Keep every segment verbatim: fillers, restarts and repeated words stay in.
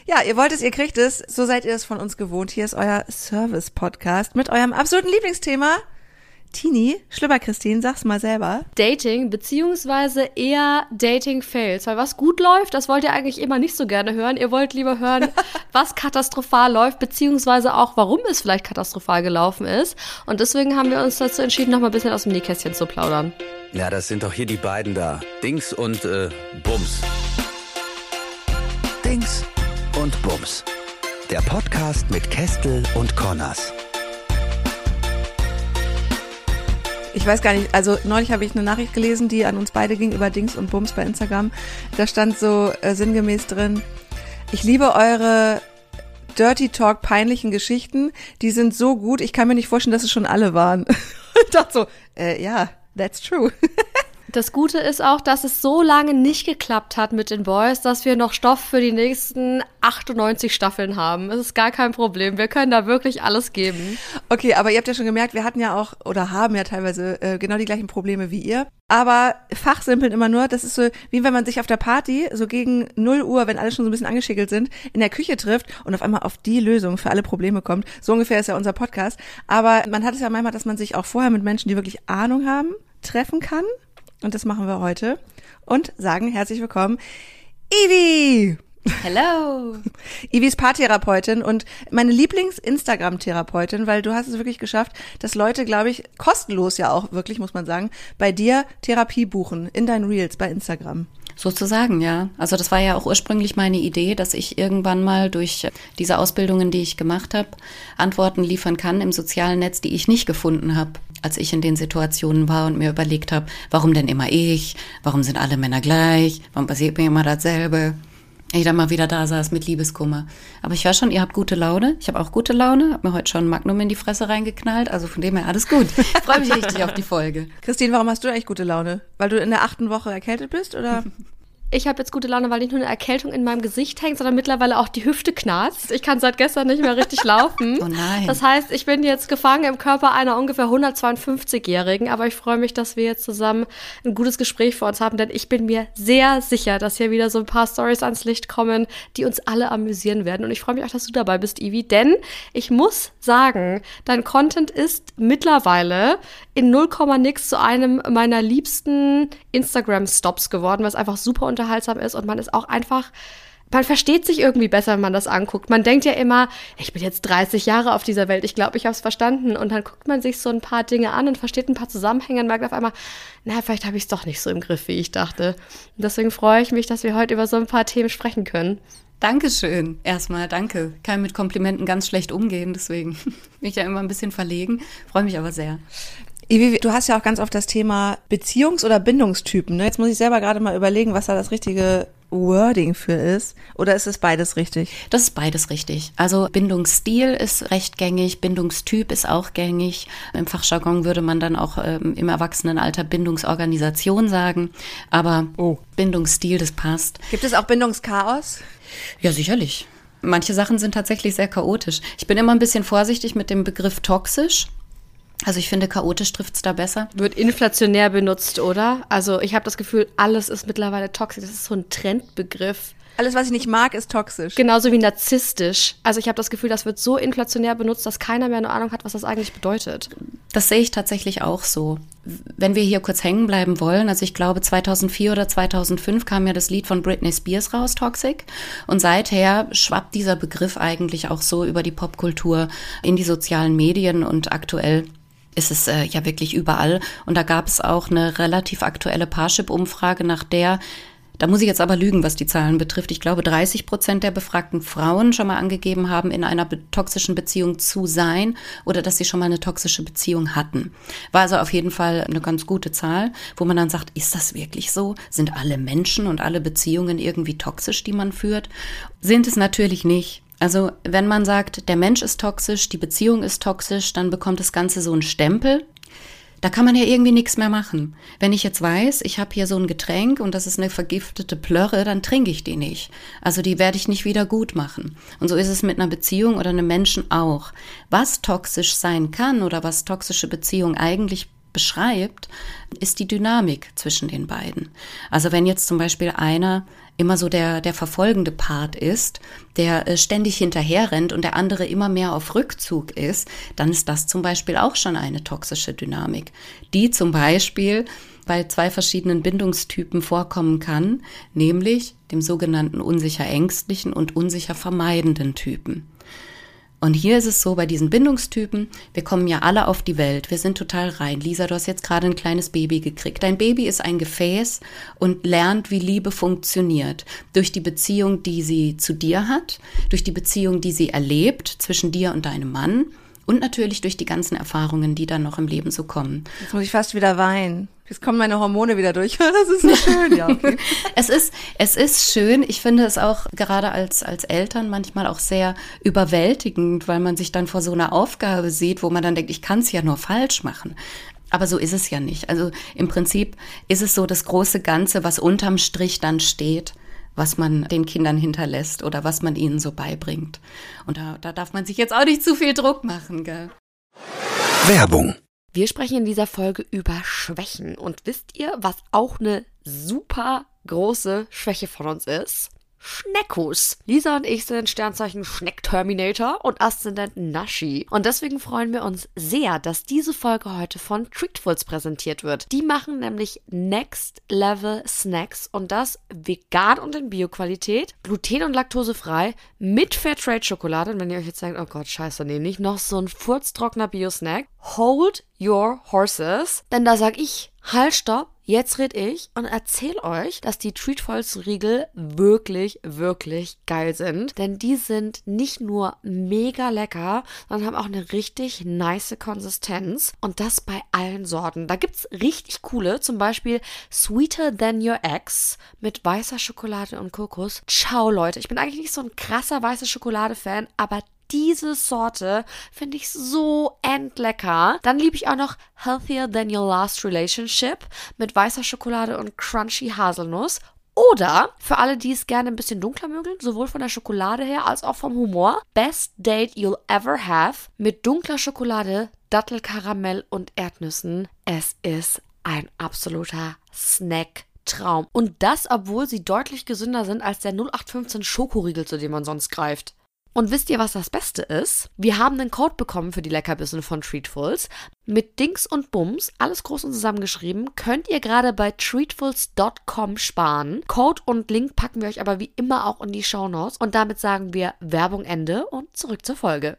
Ja, ihr wollt es, ihr kriegt es. So seid ihr es von uns gewohnt. Hier ist euer Service-Podcast mit eurem absoluten Lieblingsthema. Tini, Schlüpper Christine, sag's mal selber. Dating, beziehungsweise eher Dating-Fails. Weil was gut läuft, das wollt ihr eigentlich immer nicht so gerne hören. Ihr wollt lieber hören, was katastrophal läuft, beziehungsweise auch, warum es vielleicht katastrophal gelaufen ist. Und deswegen haben wir uns dazu entschieden, noch mal ein bisschen aus dem Nähkästchen zu plaudern. Ja, das sind doch hier die beiden da. Dings und äh, Bums. Dings und Bums. Der Podcast mit Kestel und Connors. Ich weiß gar nicht, also neulich habe ich eine Nachricht gelesen, die an uns beide ging über Dings und Bums bei Instagram. Da stand so äh, sinngemäß drin, ich liebe eure Dirty Talk peinlichen Geschichten, die sind so gut, ich kann mir nicht vorstellen, dass es schon alle waren. Ich dachte so, äh, ja, that's true. Das Gute ist auch, dass es so lange nicht geklappt hat mit den Boys, dass wir noch Stoff für die nächsten achtundneunzig Staffeln haben. Es ist gar kein Problem. Wir können da wirklich alles geben. Okay, aber ihr habt ja schon gemerkt, wir hatten ja auch oder haben ja teilweise äh, genau die gleichen Probleme wie ihr. Aber fachsimpeln immer nur, das ist so, wie wenn man sich auf der Party so gegen null Uhr, wenn alle schon so ein bisschen angeschickelt sind, in der Küche trifft und auf einmal auf die Lösung für alle Probleme kommt. So ungefähr ist ja unser Podcast. Aber man hat es ja manchmal, dass man sich auch vorher mit Menschen, die wirklich Ahnung haben, treffen kann. Und das machen wir heute und sagen herzlich willkommen, Ivi! Hello! Ivi ist Paartherapeutin und meine Lieblings-Instagram-Therapeutin, weil du hast es wirklich geschafft, dass Leute, glaube ich, kostenlos ja auch wirklich, muss man sagen, bei dir Therapie buchen in deinen Reels bei Instagram. Sozusagen, ja. Also das war ja auch ursprünglich meine Idee, dass ich irgendwann mal durch diese Ausbildungen, die ich gemacht habe, Antworten liefern kann im sozialen Netz, die ich nicht gefunden habe, als ich in den Situationen war und mir überlegt habe, warum denn immer ich? Warum sind alle Männer gleich? Warum passiert mir immer dasselbe? Ich dann mal wieder da saß mit Liebeskummer. Aber ich höre schon, ihr habt gute Laune. Ich habe auch gute Laune. Habe mir heute schon ein Magnum in die Fresse reingeknallt. Also von dem her alles gut. Ich freue mich richtig auf die Folge. Christine, warum hast du eigentlich gute Laune? Weil du in der achten Woche erkältet bist, oder? Ich habe jetzt gute Laune, weil nicht nur eine Erkältung in meinem Gesicht hängt, sondern mittlerweile auch die Hüfte knarzt. Ich kann seit gestern nicht mehr richtig laufen. Oh nein. Das heißt, ich bin jetzt gefangen im Körper einer ungefähr hundertzweiundfünfzigjährigen. Aber ich freue mich, dass wir jetzt zusammen ein gutes Gespräch vor uns haben, denn ich bin mir sehr sicher, dass hier wieder so ein paar Storys ans Licht kommen, die uns alle amüsieren werden. Und ich freue mich auch, dass du dabei bist, Ivi, denn ich muss sagen, dein Content ist mittlerweile in null Komma nix zu einem meiner liebsten Instagram-Stops geworden, was einfach super unterhaltsam ist und man ist auch einfach, man versteht sich irgendwie besser, wenn man das anguckt. Man denkt ja immer, ich bin jetzt dreißig Jahre auf dieser Welt, ich glaube, ich habe es verstanden und dann guckt man sich so ein paar Dinge an und versteht ein paar Zusammenhänge und merkt auf einmal, na, vielleicht habe ich es doch nicht so im Griff, wie ich dachte. Und deswegen freue ich mich, dass wir heute über so ein paar Themen sprechen können. Dankeschön. Erstmal danke. Kann mit Komplimenten ganz schlecht umgehen, deswegen bin ich ja immer ein bisschen verlegen. Freue mich aber sehr. Ivi, du hast ja auch ganz oft das Thema Beziehungs- oder Bindungstypen. Ne? Jetzt muss ich selber gerade mal überlegen, was da das richtige Wording für ist. Oder ist es beides richtig? Das ist beides richtig. Also Bindungsstil ist recht gängig, Bindungstyp ist auch gängig. Im Fachjargon würde man dann auch ähm, im Erwachsenenalter Bindungsorganisation sagen. Aber oh. Bindungsstil, das passt. Gibt es auch Bindungschaos? Ja, sicherlich. Manche Sachen sind tatsächlich sehr chaotisch. Ich bin immer ein bisschen vorsichtig mit dem Begriff toxisch. Also ich finde, chaotisch trifft's da besser. Wird inflationär benutzt, oder? Also ich habe das Gefühl, alles ist mittlerweile toxisch. Das ist so ein Trendbegriff. Alles, was ich nicht mag, ist toxisch. Genauso wie narzisstisch. Also ich habe das Gefühl, das wird so inflationär benutzt, dass keiner mehr eine Ahnung hat, was das eigentlich bedeutet. Das sehe ich tatsächlich auch so. Wenn wir hier kurz hängen bleiben wollen, also ich glaube zweitausendvier oder zweitausendfünf kam ja das Lied von Britney Spears raus, Toxic. Und seither schwappt dieser Begriff eigentlich auch so über die Popkultur in die sozialen Medien und aktuell ist es äh, ja wirklich überall. Und da gab es auch eine relativ aktuelle Parship-Umfrage, nach der, da muss ich jetzt aber lügen, was die Zahlen betrifft, ich glaube dreißig Prozent der befragten Frauen schon mal angegeben haben, in einer be- toxischen Beziehung zu sein oder dass sie schon mal eine toxische Beziehung hatten. War also auf jeden Fall eine ganz gute Zahl, wo man dann sagt, ist das wirklich so? Sind alle Menschen und alle Beziehungen irgendwie toxisch, die man führt? Sind es natürlich nicht. Also wenn man sagt, der Mensch ist toxisch, die Beziehung ist toxisch, dann bekommt das Ganze so einen Stempel. Da kann man ja irgendwie nichts mehr machen. Wenn ich jetzt weiß, ich habe hier so ein Getränk und das ist eine vergiftete Plörre, dann trinke ich die nicht. Also die werde ich nicht wieder gut machen. Und so ist es mit einer Beziehung oder einem Menschen auch. Was toxisch sein kann oder was toxische Beziehung eigentlich beschreibt, ist die Dynamik zwischen den beiden. Also wenn jetzt zum Beispiel einer immer so der, der verfolgende Part ist, der äh, ständig hinterher rennt und der andere immer mehr auf Rückzug ist, dann ist das zum Beispiel auch schon eine toxische Dynamik, die zum Beispiel bei zwei verschiedenen Bindungstypen vorkommen kann, nämlich dem sogenannten unsicher ängstlichen und unsicher vermeidenden Typen. Und hier ist es so, bei diesen Bindungstypen, wir kommen ja alle auf die Welt, wir sind total rein. Lisa, du hast jetzt gerade ein kleines Baby gekriegt. Dein Baby ist ein Gefäß und lernt, wie Liebe funktioniert. Durch die Beziehung, die sie zu dir hat, durch die Beziehung, die sie erlebt zwischen dir und deinem Mann und natürlich durch die ganzen Erfahrungen, die dann noch im Leben so kommen. Jetzt muss ich fast wieder weinen. Jetzt kommen meine Hormone wieder durch. Das ist so schön, ja. Okay. Es ist, es ist schön. Ich finde es auch gerade als, als Eltern manchmal auch sehr überwältigend, weil man sich dann vor so einer Aufgabe sieht, wo man dann denkt, ich kann es ja nur falsch machen. Aber so ist es ja nicht. Also im Prinzip ist es so das große Ganze, was unterm Strich dann steht, was man den Kindern hinterlässt oder was man ihnen so beibringt. Und da, da darf man sich jetzt auch nicht zu viel Druck machen, gell? Werbung. Wir sprechen in dieser Folge über Schwächen. Und wisst ihr, was auch eine super große Schwäche von uns ist? Schneckus. Lisa und ich sind Sternzeichen Schneck-Terminator und Aszendent Naschi. Und deswegen freuen wir uns sehr, dass diese Folge heute von Treatfuls präsentiert wird. Die machen nämlich Next Level Snacks und das vegan und in Bio-Qualität, gluten- und laktosefrei, mit Fairtrade-Schokolade. Und wenn ihr euch jetzt denkt, oh Gott, scheiße, nee, nicht noch so ein furztrockener Bio-Snack. Hold your horses. Denn da sag ich, halt, stopp. Jetzt red ich und erzähl euch, dass die Treatfuls-Riegel wirklich, wirklich geil sind. Denn die sind nicht nur mega lecker, sondern haben auch eine richtig nice Konsistenz. Und das bei allen Sorten. Da gibt's richtig coole, zum Beispiel Sweeter Than Your Ex mit weißer Schokolade und Kokos. Ciao, Leute. Ich bin eigentlich nicht so ein krasser weiße Schokolade-Fan, aber diese Sorte finde ich so endlecker. Dann liebe ich auch noch Healthier Than Your Last Relationship mit weißer Schokolade und crunchy Haselnuss. Oder für alle, die es gerne ein bisschen dunkler mögen, sowohl von der Schokolade her als auch vom Humor, Best Date You'll Ever Have mit dunkler Schokolade, Dattelkaramell und Erdnüssen. Es ist ein absoluter Snack. Traum. Und das, obwohl sie deutlich gesünder sind als der null acht fünfzehn Schokoriegel, zu dem man sonst greift. Und wisst ihr, was das Beste ist? Wir haben einen Code bekommen für die Leckerbissen von Treatfuls. Mit Dings und Bums, alles groß und zusammengeschrieben, könnt ihr gerade bei treatfuls Punkt com sparen. Code und Link packen wir euch aber wie immer auch in die Shownotes. Und damit sagen wir Werbung Ende und zurück zur Folge.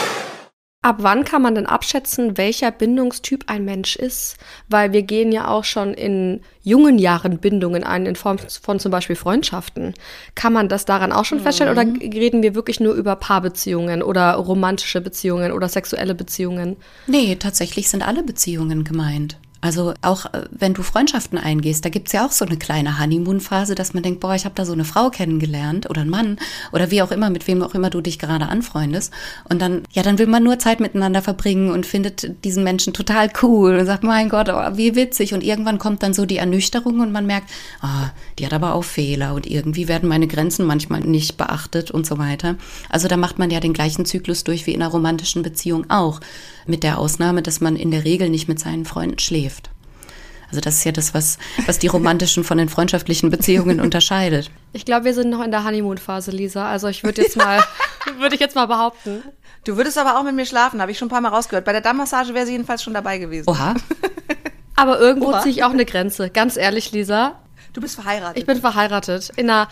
Ab wann kann man denn abschätzen, welcher Bindungstyp ein Mensch ist? Weil wir gehen ja auch schon in jungen Jahren Bindungen ein, in Form von zum Beispiel Freundschaften. Kann man das daran auch schon mhm. feststellen oder reden wir wirklich nur über Paarbeziehungen oder romantische Beziehungen oder sexuelle Beziehungen? Nee, tatsächlich sind alle Beziehungen gemeint. Also auch wenn du Freundschaften eingehst, da gibt's ja auch so eine kleine Honeymoon-Phase, dass man denkt, boah, ich habe da so eine Frau kennengelernt oder einen Mann oder wie auch immer, mit wem auch immer du dich gerade anfreundest. Und dann, ja, dann will man nur Zeit miteinander verbringen und findet diesen Menschen total cool und sagt, mein Gott, oh, wie witzig. Und irgendwann kommt dann so die Ernüchterung und man merkt, ah, die hat aber auch Fehler und irgendwie werden meine Grenzen manchmal nicht beachtet und so weiter. Also da macht man ja den gleichen Zyklus durch wie in einer romantischen Beziehung auch. Mit der Ausnahme, dass man in der Regel nicht mit seinen Freunden schläft. Also das ist ja das, was, was die romantischen von den freundschaftlichen Beziehungen unterscheidet. Ich glaube, wir sind noch in der Honeymoon-Phase, Lisa. Also ich würde jetzt mal, würde ich jetzt mal behaupten. Du würdest aber auch mit mir schlafen, habe ich schon ein paar Mal rausgehört. Bei der Dammmassage wäre sie jedenfalls schon dabei gewesen. Oha. Aber irgendwo ziehe ich auch eine Grenze. Ganz ehrlich, Lisa. Du bist verheiratet. Ich bin verheiratet. In einer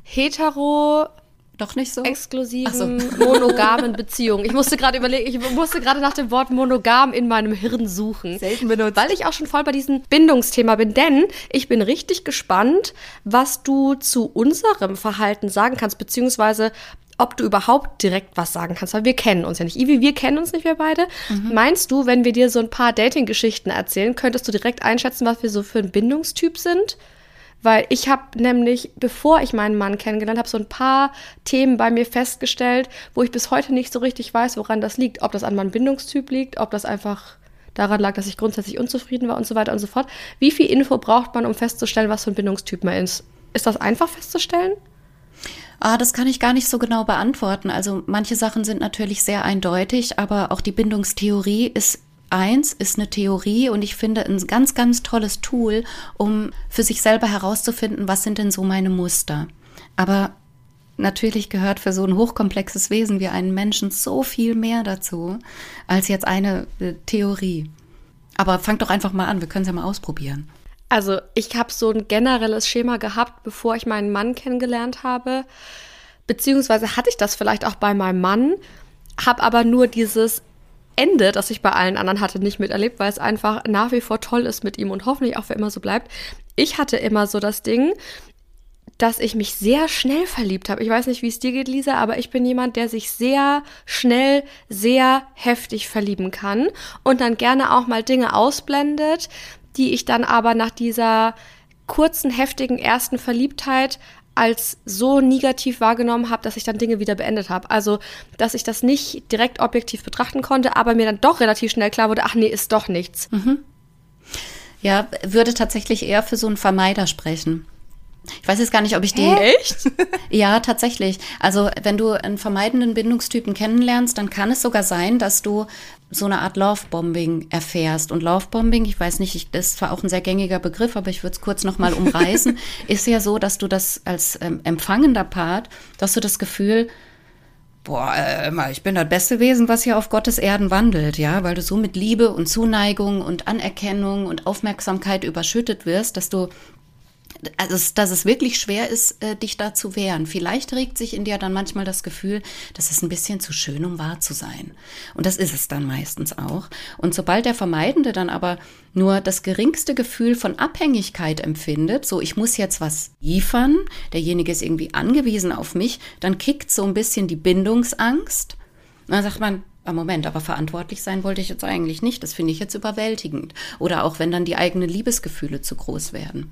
hetero... Doch nicht so? Exklusiven, so. monogamen Beziehung. Ich musste gerade überlegen, ich musste gerade nach dem Wort monogam in meinem Hirn suchen. Selten benutzt. Weil ich auch schon voll bei diesem Bindungsthema bin. Denn ich bin richtig gespannt, was du zu unserem Verhalten sagen kannst, beziehungsweise ob du überhaupt direkt was sagen kannst, weil wir kennen uns ja nicht. Ivi, wir kennen uns nicht, wir beide. Mhm. Meinst du, wenn wir dir so ein paar Dating-Geschichten erzählen, könntest du direkt einschätzen, was wir so für ein Bindungstyp sind? Weil ich habe nämlich, bevor ich meinen Mann kennengelernt habe, so ein paar Themen bei mir festgestellt, wo ich bis heute nicht so richtig weiß, woran das liegt. Ob das an meinem Bindungstyp liegt, ob das einfach daran lag, dass ich grundsätzlich unzufrieden war und so weiter und so fort. Wie viel Info braucht man, um festzustellen, was für ein Bindungstyp man ist? Ist das einfach festzustellen? Ah, das kann ich gar nicht so genau beantworten. Also manche Sachen sind natürlich sehr eindeutig, aber auch die Bindungstheorie ist eins ist eine Theorie und ich finde ein ganz, ganz tolles Tool, um für sich selber herauszufinden, was sind denn so meine Muster. Aber natürlich gehört für so ein hochkomplexes Wesen wie einen Menschen so viel mehr dazu, als jetzt eine äh, Theorie. Aber fang doch einfach mal an, wir können es ja mal ausprobieren. Also ich habe so ein generelles Schema gehabt, bevor ich meinen Mann kennengelernt habe. Beziehungsweise hatte ich das vielleicht auch bei meinem Mann, habe aber nur dieses Ende, das ich bei allen anderen hatte, nicht miterlebt, weil es einfach nach wie vor toll ist mit ihm und hoffentlich auch für immer so bleibt. Ich hatte immer so das Ding, dass ich mich sehr schnell verliebt habe. Ich weiß nicht, wie es dir geht, Lisa, aber ich bin jemand, der sich sehr schnell, sehr heftig verlieben kann und dann gerne auch mal Dinge ausblendet, die ich dann aber nach dieser kurzen, heftigen ersten Verliebtheit als so negativ wahrgenommen habe, dass ich dann Dinge wieder beendet habe. Also, dass ich das nicht direkt objektiv betrachten konnte, aber mir dann doch relativ schnell klar wurde, ach nee, ist doch nichts. Mhm. Ja, würde tatsächlich eher für so einen Vermeider sprechen. Ich weiß jetzt gar nicht, ob ich die... Hä? Echt? Ja, tatsächlich. Also, wenn du einen vermeidenden Bindungstypen kennenlernst, dann kann es sogar sein, dass du so eine Art Lovebombing erfährst. Und Lovebombing, ich weiß nicht, ich, das ist zwar auch ein sehr gängiger Begriff, aber ich würde es kurz nochmal umreißen, ist ja so, dass du das als ähm, empfangender Part, dass du das Gefühl, boah, äh, ich bin das beste Wesen, was hier auf Gottes Erden wandelt, ja, weil du so mit Liebe und Zuneigung und Anerkennung und Aufmerksamkeit überschüttet wirst, dass du Also, dass es wirklich schwer ist, dich da zu wehren. Vielleicht regt sich in dir dann manchmal das Gefühl, das ist ein bisschen zu schön, um wahr zu sein. Und das ist es dann meistens auch. Und sobald der Vermeidende dann aber nur das geringste Gefühl von Abhängigkeit empfindet, so ich muss jetzt was liefern, derjenige ist irgendwie angewiesen auf mich, dann kickt so ein bisschen die Bindungsangst. Und dann sagt man, ah, Moment, aber verantwortlich sein wollte ich jetzt eigentlich nicht. Das finde ich jetzt überwältigend. Oder auch wenn dann die eigenen Liebesgefühle zu groß werden.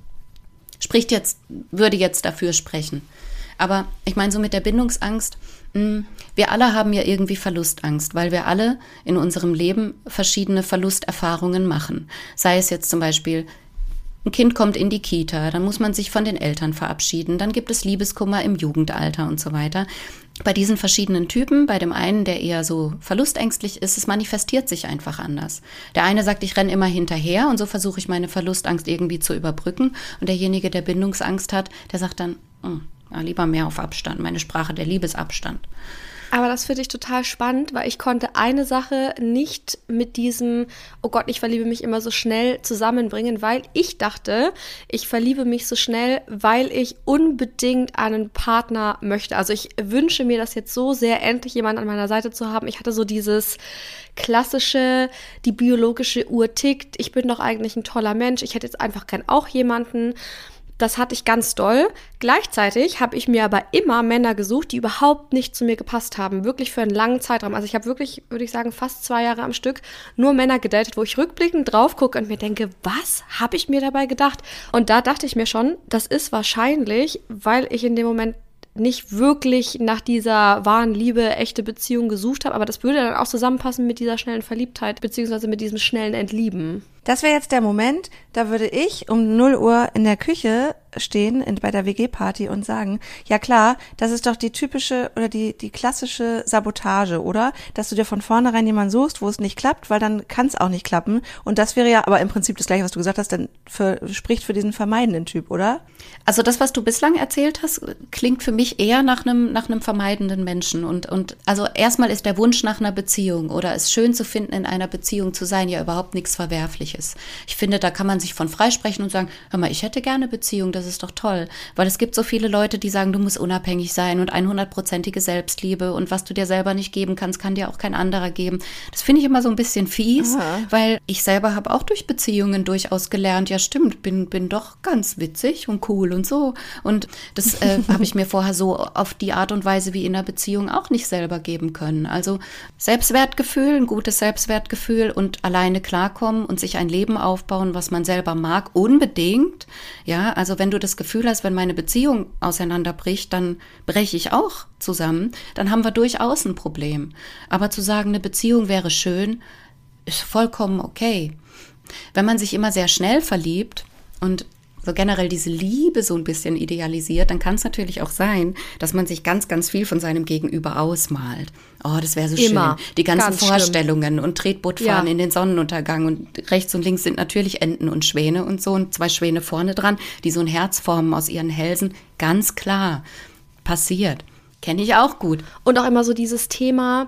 Spricht jetzt, würde jetzt dafür sprechen. Aber ich meine, so mit der Bindungsangst, mh, wir alle haben ja irgendwie Verlustangst, weil wir alle in unserem Leben verschiedene Verlusterfahrungen machen. Sei es jetzt zum Beispiel, ein Kind kommt in die Kita, dann muss man sich von den Eltern verabschieden, dann gibt es Liebeskummer im Jugendalter und so weiter. Bei diesen verschiedenen Typen, bei dem einen, der eher so verlustängstlich ist, es manifestiert sich einfach anders. Der eine sagt, ich renne immer hinterher und so versuche ich meine Verlustangst irgendwie zu überbrücken. Und derjenige, der Bindungsangst hat, der sagt dann, oh, ja, lieber mehr auf Abstand, meine Sprache der Liebe ist Abstand. Aber das finde ich total spannend, weil ich konnte eine Sache nicht mit diesem, oh Gott, ich verliebe mich immer so schnell zusammenbringen, weil ich dachte, ich verliebe mich so schnell, weil ich unbedingt einen Partner möchte. Also ich wünsche mir das jetzt so sehr, endlich jemanden an meiner Seite zu haben. Ich hatte so dieses klassische, die biologische Uhr tickt, ich bin doch eigentlich ein toller Mensch, ich hätte jetzt einfach gern auch jemanden. Das hatte ich ganz doll. Gleichzeitig habe ich mir aber immer Männer gesucht, die überhaupt nicht zu mir gepasst haben. Wirklich für einen langen Zeitraum. Also ich habe wirklich, würde ich sagen, fast zwei Jahre am Stück nur Männer gedatet, wo ich rückblickend drauf gucke und mir denke, was habe ich mir dabei gedacht? Und da dachte ich mir schon, das ist wahrscheinlich, weil ich in dem Moment nicht wirklich nach dieser wahren Liebe, echte Beziehung gesucht habe. Aber das würde dann auch zusammenpassen mit dieser schnellen Verliebtheit, beziehungsweise mit diesem schnellen Entlieben. Das wäre jetzt der Moment, da würde ich um null Uhr in der Küche stehen in, bei der W G-Party und sagen, ja klar, das ist doch die typische oder die die klassische Sabotage, oder? Dass du dir von vornherein jemanden suchst, wo es nicht klappt, weil dann kann es auch nicht klappen. Und das wäre ja aber im Prinzip das Gleiche, was du gesagt hast, dann für, spricht für diesen vermeidenden Typ, oder? Also das, was du bislang erzählt hast, klingt für mich eher nach einem nach einem vermeidenden Menschen. Und, und also erstmal ist der Wunsch nach einer Beziehung oder es schön zu finden, in einer Beziehung zu sein, ja überhaupt nichts Verwerfliches. Ich finde, da kann man sich von freisprechen und sagen, hör mal, ich hätte gerne Beziehung, das ist doch toll. Weil es gibt so viele Leute, die sagen, du musst unabhängig sein und hundertprozentige Selbstliebe und was du dir selber nicht geben kannst, kann dir auch kein anderer geben. Das finde ich immer so ein bisschen fies, Aha. weil ich selber habe auch durch Beziehungen durchaus gelernt, ja stimmt, bin, bin doch ganz witzig und cool und so. Und das äh, habe ich mir vorher so auf die Art und Weise wie in einer Beziehung auch nicht selber geben können. Also Selbstwertgefühl, ein gutes Selbstwertgefühl und alleine klarkommen und sich ein Leben aufbauen, was man selber mag, unbedingt. Ja, also wenn du das Gefühl hast, wenn meine Beziehung auseinanderbricht, dann breche ich auch zusammen, dann haben wir durchaus ein Problem. Aber zu sagen, eine Beziehung wäre schön, ist vollkommen okay. Wenn man sich immer sehr schnell verliebt und so generell diese Liebe so ein bisschen idealisiert, dann kann es natürlich auch sein, dass man sich ganz, ganz viel von seinem Gegenüber ausmalt. Oh, das wäre so Immer. schön. Die ganzen Ganz Vorstellungen schlimm. Und Tretbootfahren Ja. in den Sonnenuntergang und rechts und links sind natürlich Enten und Schwäne und so und zwei Schwäne vorne dran, die so ein Herz formen aus ihren Hälsen. Ganz klar. Passiert. Kenne ich auch gut. Und auch immer so dieses Thema,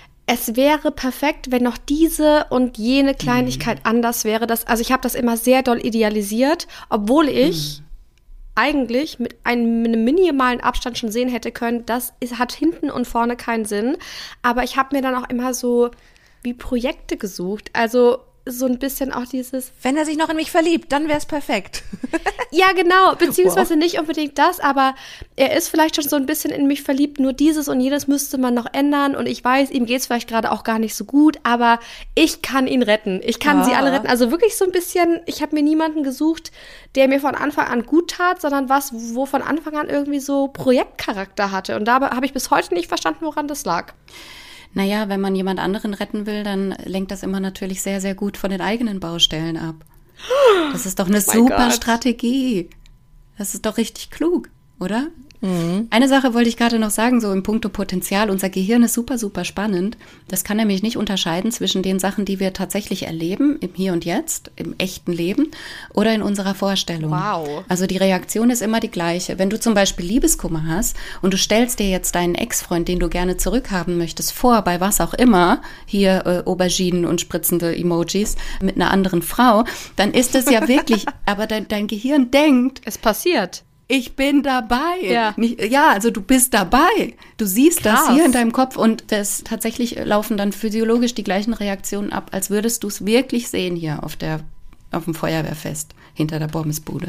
es wäre perfekt, wenn noch diese und jene Kleinigkeit mm. anders wäre. Das, also ich habe das immer sehr doll idealisiert, obwohl ich mm. eigentlich mit einem, mit einem minimalen Abstand schon sehen hätte können, das ist, hat hinten und vorne keinen Sinn. Aber ich habe mir dann auch immer so wie Projekte gesucht. Also so ein bisschen auch dieses... Wenn er sich noch in mich verliebt, dann wäre es perfekt. Ja, genau, beziehungsweise wow. nicht unbedingt das, aber er ist vielleicht schon so ein bisschen in mich verliebt, nur dieses und jenes müsste man noch ändern und ich weiß, ihm geht's vielleicht gerade auch gar nicht so gut, aber ich kann ihn retten, ich kann ah. sie alle retten, also wirklich so ein bisschen, ich habe mir niemanden gesucht, der mir von Anfang an gut tat, sondern was, wo von Anfang an irgendwie so Projektcharakter hatte und dabei habe ich bis heute nicht verstanden, woran das lag. Naja, wenn man jemand anderen retten will, dann lenkt das immer natürlich sehr, sehr gut von den eigenen Baustellen ab. Das ist doch eine oh super Gott. Strategie. Das ist doch richtig klug, oder? Mhm. Eine Sache wollte ich gerade noch sagen, so im Punkto Potenzial. Unser Gehirn ist super, super spannend. Das kann nämlich nicht unterscheiden zwischen den Sachen, die wir tatsächlich erleben, im Hier und Jetzt, im echten Leben oder in unserer Vorstellung. Wow. Also die Reaktion ist immer die gleiche. Wenn du zum Beispiel Liebeskummer hast und du stellst dir jetzt deinen Ex-Freund, den du gerne zurückhaben möchtest, vor, bei was auch immer, hier äh, Auberginen und spritzende Emojis mit einer anderen Frau, dann ist es ja wirklich, aber dein, dein Gehirn denkt, es passiert. Ich bin dabei. Ja. Nicht, ja, also du bist dabei. Du siehst Krass. das hier in deinem Kopf und das tatsächlich laufen dann physiologisch die gleichen Reaktionen ab, als würdest du es wirklich sehen hier auf der auf dem Feuerwehrfest hinter der Pommesbude.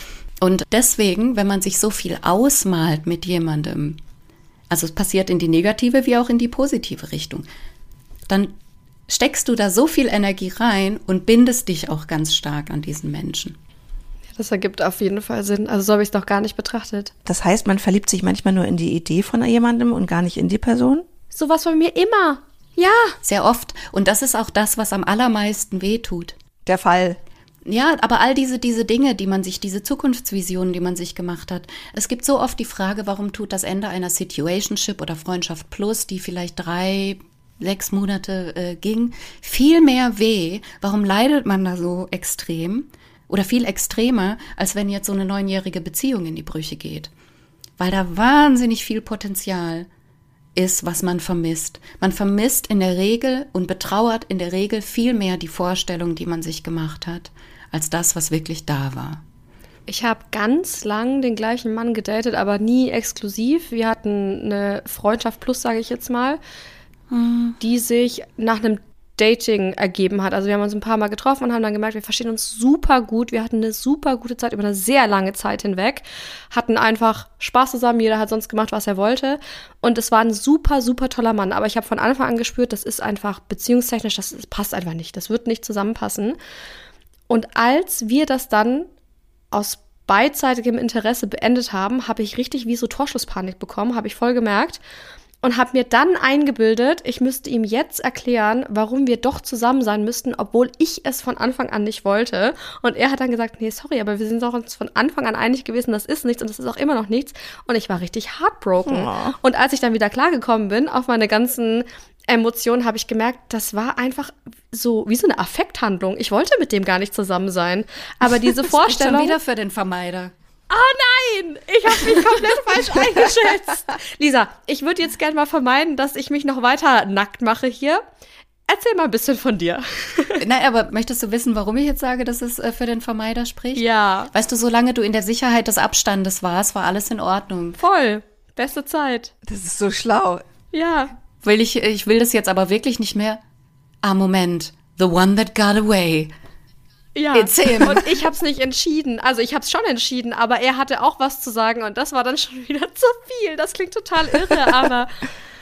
Und deswegen, wenn man sich so viel ausmalt mit jemandem, also es passiert in die negative wie auch in die positive Richtung, dann steckst du da so viel Energie rein und bindest dich auch ganz stark an diesen Menschen. Das ergibt auf jeden Fall Sinn. Also so habe ich es noch gar nicht betrachtet. Das heißt, man verliebt sich manchmal nur in die Idee von jemandem und gar nicht in die Person? Sowas bei mir immer. Ja. Sehr oft. Und das ist auch das, was am allermeisten wehtut. Der Fall. Ja, aber all diese, diese Dinge, die man sich, diese Zukunftsvisionen, die man sich gemacht hat. Es gibt so oft die Frage, warum tut das Ende einer Situationship oder Freundschaft Plus, die vielleicht drei, sechs Monate äh, ging, viel mehr weh? Warum leidet man da so extrem? Oder viel extremer, als wenn jetzt so eine neunjährige Beziehung in die Brüche geht. Weil da wahnsinnig viel Potenzial ist, was man vermisst. Man vermisst in der Regel und betrauert in der Regel viel mehr die Vorstellung, die man sich gemacht hat, als das, was wirklich da war. Ich habe ganz lang den gleichen Mann gedatet, aber nie exklusiv. Wir hatten eine Freundschaft plus, sage ich jetzt mal, hm. die sich nach einem Dating ergeben hat. Also wir haben uns ein paar Mal getroffen und haben dann gemerkt, wir verstehen uns super gut. Wir hatten eine super gute Zeit über eine sehr lange Zeit hinweg. Hatten einfach Spaß zusammen. Jeder hat sonst gemacht, was er wollte. Und es war ein super, super toller Mann. Aber ich habe von Anfang an gespürt, das ist einfach beziehungstechnisch, das passt einfach nicht. Das wird nicht zusammenpassen. Und als wir das dann aus beidseitigem Interesse beendet haben, habe ich richtig wie so Torschusspanik bekommen, habe ich voll gemerkt. Und habe mir dann eingebildet, ich müsste ihm jetzt erklären, warum wir doch zusammen sein müssten, obwohl ich es von Anfang an nicht wollte. Und er hat dann gesagt, nee, sorry, aber wir sind doch uns von Anfang an einig gewesen, das ist nichts und das ist auch immer noch nichts. Und ich war richtig heartbroken. Oh. Und als ich dann wieder klargekommen bin auf meine ganzen Emotionen, habe ich gemerkt, das war einfach so wie so eine Affekthandlung. Ich wollte mit dem gar nicht zusammen sein. Aber diese Vorstellung... schon wieder für den Vermeider. Oh nein, ich habe mich komplett falsch eingeschätzt. Lisa, ich würde jetzt gerne mal vermeiden, dass ich mich noch weiter nackt mache hier. Erzähl mal ein bisschen von dir. Nein, aber möchtest du wissen, warum ich jetzt sage, dass es für den Vermeider spricht? Ja. Weißt du, solange du in der Sicherheit des Abstandes warst, war alles in Ordnung. Voll. Beste Zeit. Das ist so schlau. Ja. Will ich, ich will das jetzt aber wirklich nicht mehr. Ah, Moment. The one that got away. Ja, und ich habe es nicht entschieden. Also ich habe es schon entschieden, aber er hatte auch was zu sagen und das war dann schon wieder zu viel. Das klingt total irre, aber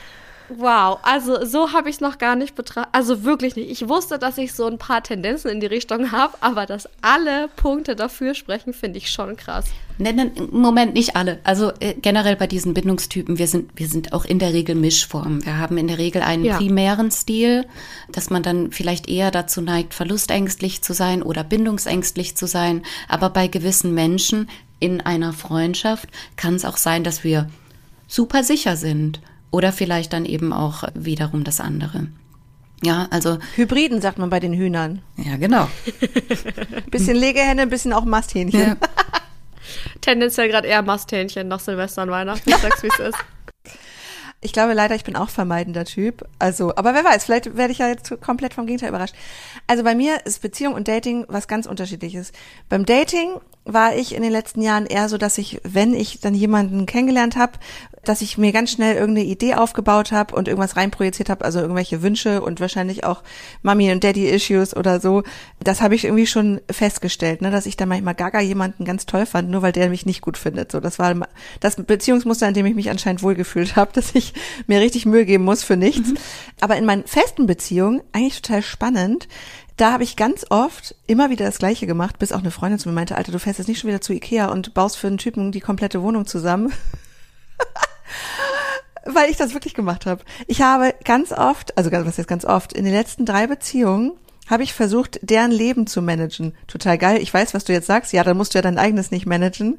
Wow, also so habe ich es noch gar nicht betrachtet. Also wirklich nicht. Ich wusste, dass ich so ein paar Tendenzen in die Richtung habe, aber dass alle Punkte dafür sprechen, finde ich schon krass. Nein, Moment, nicht alle. Also äh, generell bei diesen Bindungstypen, wir sind, wir sind auch in der Regel Mischformen. Wir haben in der Regel einen ja. primären Stil, dass man dann vielleicht eher dazu neigt, verlustängstlich zu sein oder bindungsängstlich zu sein. Aber bei gewissen Menschen in einer Freundschaft kann es auch sein, dass wir super sicher sind. Oder vielleicht dann eben auch wiederum das andere. Ja, also. Hybriden sagt man bei den Hühnern. Ja, genau. Bisschen Legehenne, bisschen auch Masthähnchen. Ja. Tendenziell gerade eher Masthähnchen nach Silvester und Weihnachten. Ich sag's, wie es ist. Ich glaube leider, ich bin auch vermeidender Typ. Also, aber wer weiß, vielleicht werde ich ja jetzt komplett vom Gegenteil überrascht. Also bei mir ist Beziehung und Dating was ganz Unterschiedliches. Beim Dating war ich in den letzten Jahren eher so, dass ich, wenn ich dann jemanden kennengelernt habe, dass ich mir ganz schnell irgendeine Idee aufgebaut habe und irgendwas reinprojiziert habe, also irgendwelche Wünsche und wahrscheinlich auch Mami- und Daddy-Issues oder so. Das habe ich irgendwie schon festgestellt, ne, dass ich dann manchmal gaga jemanden ganz toll fand, nur weil der mich nicht gut findet. So, das war das Beziehungsmuster, in dem ich mich anscheinend wohlgefühlt habe, dass ich mir richtig Mühe geben muss für nichts. Mhm. Aber in meinen festen Beziehungen, eigentlich total spannend, da habe ich ganz oft immer wieder das Gleiche gemacht, bis auch eine Freundin zu mir meinte, Alter, du fährst jetzt nicht schon wieder zu Ikea und baust für einen Typen die komplette Wohnung zusammen. Weil ich das wirklich gemacht habe. Ich habe ganz oft, also was jetzt ganz oft, in den letzten drei Beziehungen habe ich versucht, deren Leben zu managen. Total geil. Ich weiß, was du jetzt sagst. Ja, dann musst du ja dein eigenes nicht managen.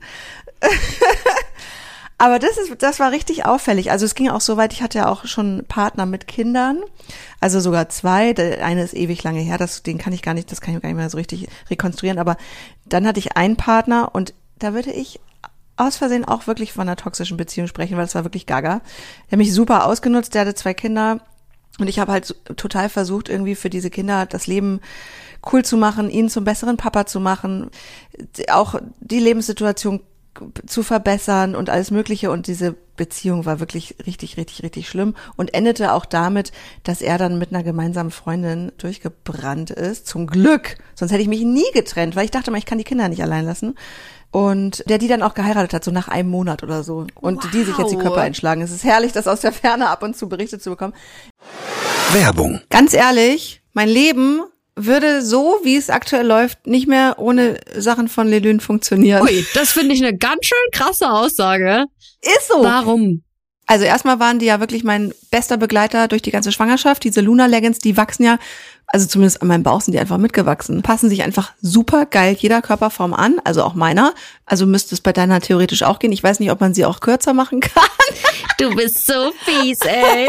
Aber das ist, das war richtig auffällig. Also es ging auch so weit, ich hatte ja auch schon Partner mit Kindern, also sogar zwei. Der eine ist ewig lange her, das, den kann ich gar nicht, das kann ich gar nicht mehr so richtig rekonstruieren. Aber dann hatte ich einen Partner und da würde ich aus Versehen auch wirklich von einer toxischen Beziehung sprechen, weil das war wirklich gaga. Der hat mich super ausgenutzt, der hatte zwei Kinder und ich habe halt so, total versucht, irgendwie für diese Kinder das Leben cool zu machen, ihn zum besseren Papa zu machen, auch die Lebenssituation zu verbessern und alles Mögliche, und diese Beziehung war wirklich richtig, richtig, richtig schlimm und endete auch damit, dass er dann mit einer gemeinsamen Freundin durchgebrannt ist. Zum Glück, sonst hätte ich mich nie getrennt, weil ich dachte mal, ich kann die Kinder nicht allein lassen. Und der die dann auch geheiratet hat, so nach einem Monat oder so. Und wow. Die sich jetzt die Köpfe einschlagen. Es ist herrlich, das aus der Ferne ab und zu berichtet zu bekommen. Werbung. Ganz ehrlich, mein Leben würde so, wie es aktuell läuft, nicht mehr ohne Sachen von LeLune funktionieren. Ui, das finde ich eine ganz schön krasse Aussage. Ist so. Warum? Also erstmal waren die ja wirklich mein bester Begleiter durch die ganze Schwangerschaft. Diese Luna Leggings, die wachsen ja, also zumindest an meinem Bauch sind die einfach mitgewachsen. Passen sich einfach super geil jeder Körperform an, also auch meiner. Also müsste es bei deiner theoretisch auch gehen. Ich weiß nicht, ob man sie auch kürzer machen kann. Du bist so fies, ey.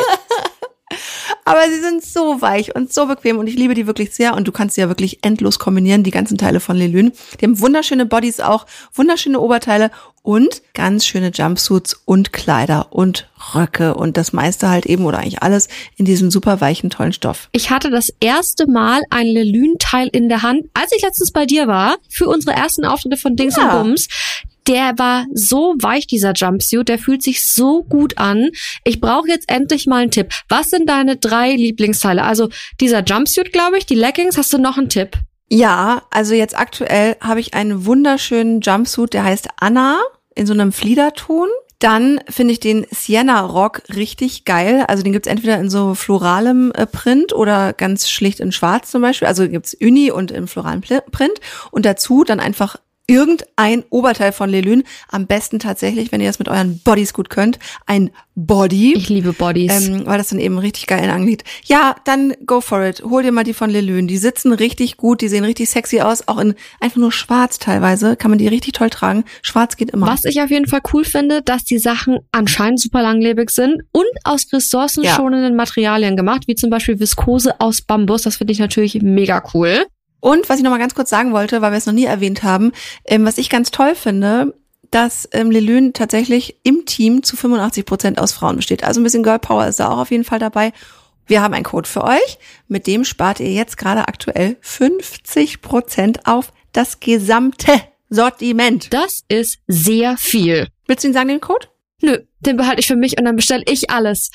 Aber sie sind so weich und so bequem und ich liebe die wirklich sehr und du kannst sie ja wirklich endlos kombinieren, die ganzen Teile von LeLune. Die haben wunderschöne Bodies auch, wunderschöne Oberteile und ganz schöne Jumpsuits und Kleider und Röcke und das meiste halt eben oder eigentlich alles in diesem super weichen, tollen Stoff. Ich hatte das erste Mal ein LeLune-Teil in der Hand, als ich letztens bei dir war, für unsere ersten Auftritte von Dings ja. und Bums. Der war so weich, dieser Jumpsuit, der fühlt sich so gut an. Ich brauche jetzt endlich mal einen Tipp. Was sind deine drei Lieblingsteile? Also dieser Jumpsuit, glaube ich, die Leggings, hast du noch einen Tipp? Ja, also jetzt aktuell habe ich einen wunderschönen Jumpsuit, der heißt Anna, in so einem Fliederton. Dann finde ich den Sienna Rock richtig geil. Also den gibt's entweder in so floralem äh, Print oder ganz schlicht in schwarz zum Beispiel. Also gibt's Uni und im floralen Print. Und dazu dann einfach irgendein Oberteil von LeLune, am besten tatsächlich, wenn ihr das mit euren Bodies gut könnt, ein Body. Ich liebe Bodies. Ähm, weil das dann eben richtig geil anliegt. Ja, dann go for it. Hol dir mal die von LeLune. Die sitzen richtig gut, die sehen richtig sexy aus, auch in einfach nur schwarz teilweise, kann man die richtig toll tragen. Schwarz geht immer. Was ich auf jeden Fall cool finde, dass die Sachen anscheinend super langlebig sind und aus ressourcenschonenden ja. Materialien gemacht, wie zum Beispiel Viskose aus Bambus. Das finde ich natürlich mega cool. Und was ich noch mal ganz kurz sagen wollte, weil wir es noch nie erwähnt haben, ähm, was ich ganz toll finde, dass ähm, LeLune tatsächlich im Team zu fünfundachtzig Prozent aus Frauen besteht. Also ein bisschen Girl Power ist da auch auf jeden Fall dabei. Wir haben einen Code für euch, mit dem spart ihr jetzt gerade aktuell fünfzig Prozent auf das gesamte Sortiment. Das ist sehr viel. Willst du ihn sagen, den Code? Nö, den behalte ich für mich und dann bestelle ich alles.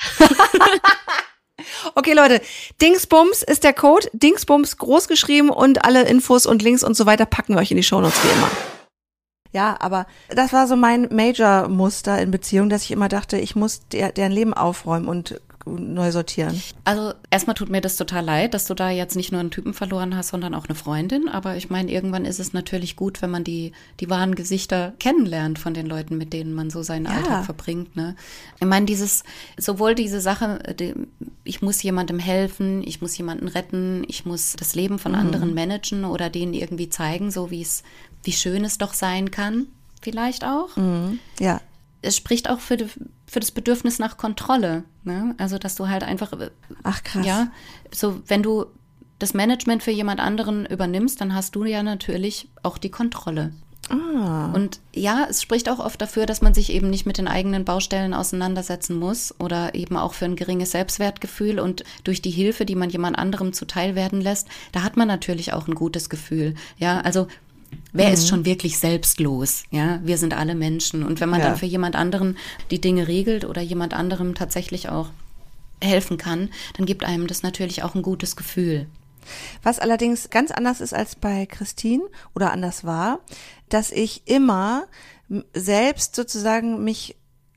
Okay, Leute, Dingsbums ist der Code, Dingsbums groß geschrieben und alle Infos und Links und so weiter packen wir euch in die Shownotes wie immer. Ja, aber das war so mein Major-Muster in Beziehung, dass ich immer dachte, ich muss der, deren Leben aufräumen und neu sortieren. Also erstmal tut mir das total leid, dass du da jetzt nicht nur einen Typen verloren hast, sondern auch eine Freundin. Aber ich meine, irgendwann ist es natürlich gut, wenn man die, die wahren Gesichter kennenlernt von den Leuten, mit denen man so seinen ja. Alltag verbringt. Ne? Ich meine, dieses, sowohl diese Sache, die, ich muss jemandem helfen, ich muss jemanden retten, ich muss das Leben von mhm. anderen managen oder denen irgendwie zeigen, so wie es, wie schön es doch sein kann, vielleicht auch. Mhm. Ja. Es spricht auch für, die, für das Bedürfnis nach Kontrolle, ne? Also, dass du halt einfach, ach krass, ja, so wenn du das Management für jemand anderen übernimmst, dann hast du ja natürlich auch die Kontrolle. Ah. Und ja, es spricht auch oft dafür, dass man sich eben nicht mit den eigenen Baustellen auseinandersetzen muss oder eben auch für ein geringes Selbstwertgefühl und durch die Hilfe, die man jemand anderem zuteil werden lässt, da hat man natürlich auch ein gutes Gefühl, ja, also wer mhm. ist schon wirklich selbstlos? Ja, wir sind alle Menschen. Und wenn man ja. dann für jemand anderen die Dinge regelt oder jemand anderem tatsächlich auch helfen kann, dann gibt einem das natürlich auch ein gutes Gefühl. Was allerdings ganz anders ist als bei Christine oder anders war, dass ich immer selbst sozusagen mich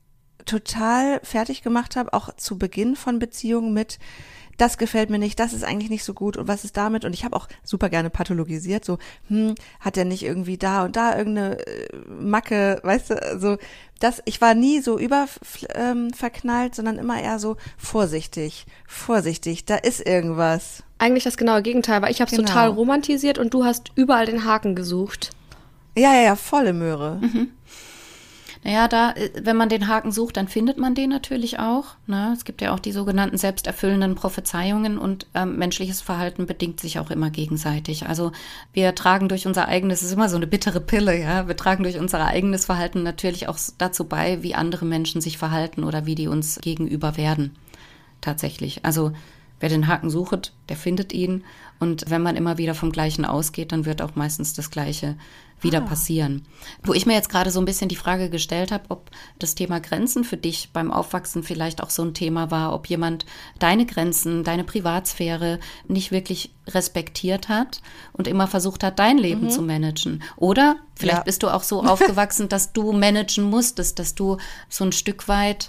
total fertig gemacht habe, auch zu Beginn von Beziehungen mit das gefällt mir nicht, das ist eigentlich nicht so gut und was ist damit? Und ich habe auch super gerne pathologisiert, so, hm, hat er nicht irgendwie da und da irgendeine äh, Macke, weißt du, also das, ich war nie so überverknallt, ähm, sondern immer eher so vorsichtig, vorsichtig, da ist irgendwas. Eigentlich das genaue Gegenteil, weil ich habe es genau. total romantisiert und du hast überall den Haken gesucht. Ja, ja, ja, volle Möhre. Mhm. Naja, da, wenn man den Haken sucht, dann findet man den natürlich auch. Ne? Es gibt ja auch die sogenannten selbsterfüllenden Prophezeiungen und ähm, menschliches Verhalten bedingt sich auch immer gegenseitig. Also wir tragen durch unser eigenes, es ist immer so eine bittere Pille, ja, wir tragen durch unser eigenes Verhalten natürlich auch dazu bei, wie andere Menschen sich verhalten oder wie die uns gegenüber werden. Tatsächlich. Also wer den Haken sucht, der findet ihn. Und wenn man immer wieder vom Gleichen ausgeht, dann wird auch meistens das Gleiche wieder ah. passieren. Wo ich mir jetzt gerade so ein bisschen die Frage gestellt habe, ob das Thema Grenzen für dich beim Aufwachsen vielleicht auch so ein Thema war, ob jemand deine Grenzen, deine Privatsphäre nicht wirklich respektiert hat und immer versucht hat, dein Leben mhm. zu managen. Oder vielleicht ja. bist du auch so aufgewachsen, dass du managen musstest, dass du so ein Stück weit,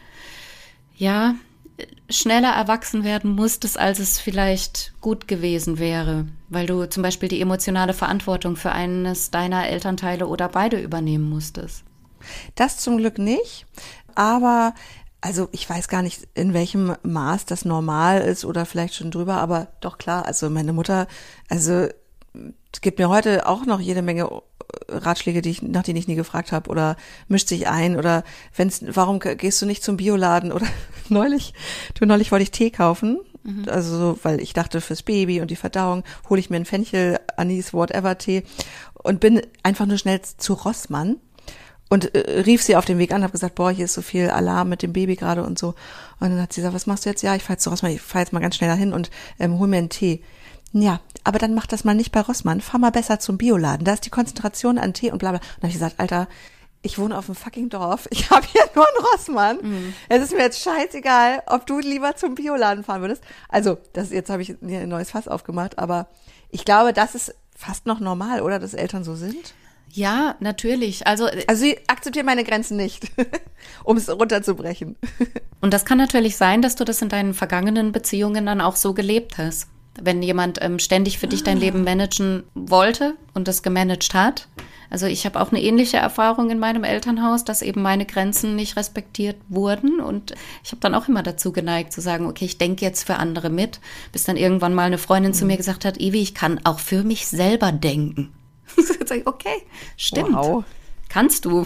ja, schneller erwachsen werden musstest, als es vielleicht gut gewesen wäre, weil du zum Beispiel die emotionale Verantwortung für eines deiner Elternteile oder beide übernehmen musstest. Das zum Glück nicht, aber also ich weiß gar nicht, in welchem Maß das normal ist oder vielleicht schon drüber, aber doch klar, also meine Mutter, also es gibt mir heute auch noch jede Menge Ratschläge, die ich, nach denen ich nie gefragt habe oder mischt sich ein oder wenn's, warum gehst du nicht zum Bioladen oder neulich, du neulich wollte ich Tee kaufen, mhm. also so, weil ich dachte fürs Baby und die Verdauung hole ich mir einen Fenchel, Anis, whatever Tee und bin einfach nur schnell zu Rossmann und äh, rief sie auf dem Weg an, habe gesagt, boah, hier ist so viel Alarm mit dem Baby gerade und so und dann hat sie gesagt, was machst du jetzt? Ja, ich fahr jetzt zu Rossmann, ich fahr jetzt mal ganz schnell dahin und ähm, hol mir einen Tee. Ja, aber dann mach das mal nicht bei Rossmann, fahr mal besser zum Bioladen, da ist die Konzentration an Tee und bla bla. Und dann habe ich gesagt, Alter, ich wohne auf dem fucking Dorf, ich habe hier nur einen Rossmann. Mhm. Es ist mir jetzt scheißegal, ob du lieber zum Bioladen fahren würdest. Also, das jetzt habe ich ein neues Fass aufgemacht, aber ich glaube, das ist fast noch normal, oder, dass Eltern so sind? Ja, natürlich. Also, also sie akzeptieren meine Grenzen nicht, um es runterzubrechen. Und das kann natürlich sein, dass du das in deinen vergangenen Beziehungen dann auch so gelebt hast. Wenn jemand ähm, ständig für dich dein Leben managen wollte und das gemanagt hat. Also ich habe auch eine ähnliche Erfahrung in meinem Elternhaus, dass eben meine Grenzen nicht respektiert wurden. Und ich habe dann auch immer dazu geneigt zu sagen, okay, ich denke jetzt für andere mit. Bis dann irgendwann mal eine Freundin mhm. zu mir gesagt hat, Ivi, ich kann auch für mich selber denken. Jetzt sage ich, okay, stimmt, wow. Kannst du. mhm.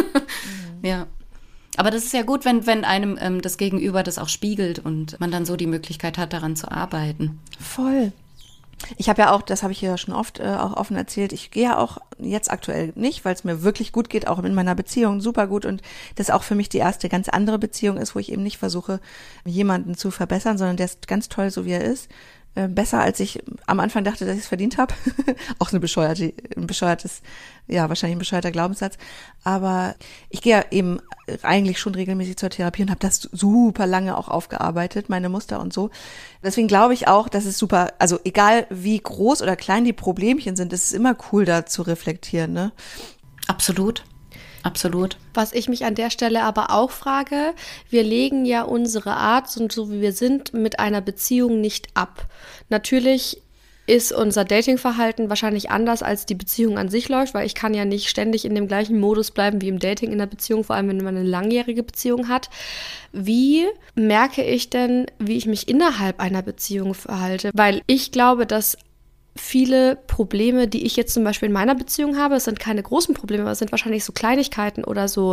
Ja. Aber das ist ja gut, wenn, wenn einem ähm, das Gegenüber das auch spiegelt und man dann so die Möglichkeit hat, daran zu arbeiten. Voll. Ich habe ja auch, das habe ich ja schon oft äh, auch offen erzählt, ich gehe ja auch jetzt aktuell nicht, weil es mir wirklich gut geht, auch in meiner Beziehung super gut und das auch für mich die erste ganz andere Beziehung ist, wo ich eben nicht versuche, jemanden zu verbessern, sondern der ist ganz toll, so wie er ist. Besser, als ich am Anfang dachte, dass ich es verdient habe. Auch eine bescheuerte, ein bescheuertes, ja, wahrscheinlich ein bescheuerter Glaubenssatz. Aber ich gehe ja eben eigentlich schon regelmäßig zur Therapie und habe das super lange auch aufgearbeitet, meine Muster und so. Deswegen glaube ich auch, dass es super, also egal wie groß oder klein die Problemchen sind, es ist immer cool, da zu reflektieren, ne? Absolut. Absolut. Was ich mich an der Stelle aber auch frage, wir legen ja unsere Art, so wie wir sind, mit einer Beziehung nicht ab. Natürlich ist unser Datingverhalten wahrscheinlich anders, als die Beziehung an sich läuft, weil ich kann ja nicht ständig in dem gleichen Modus bleiben wie im Dating in der Beziehung, vor allem wenn man eine langjährige Beziehung hat. Wie merke ich denn, wie ich mich innerhalb einer Beziehung verhalte? Weil ich glaube, dass viele Probleme, die ich jetzt zum Beispiel in meiner Beziehung habe, es sind keine großen Probleme, aber es sind wahrscheinlich so Kleinigkeiten oder so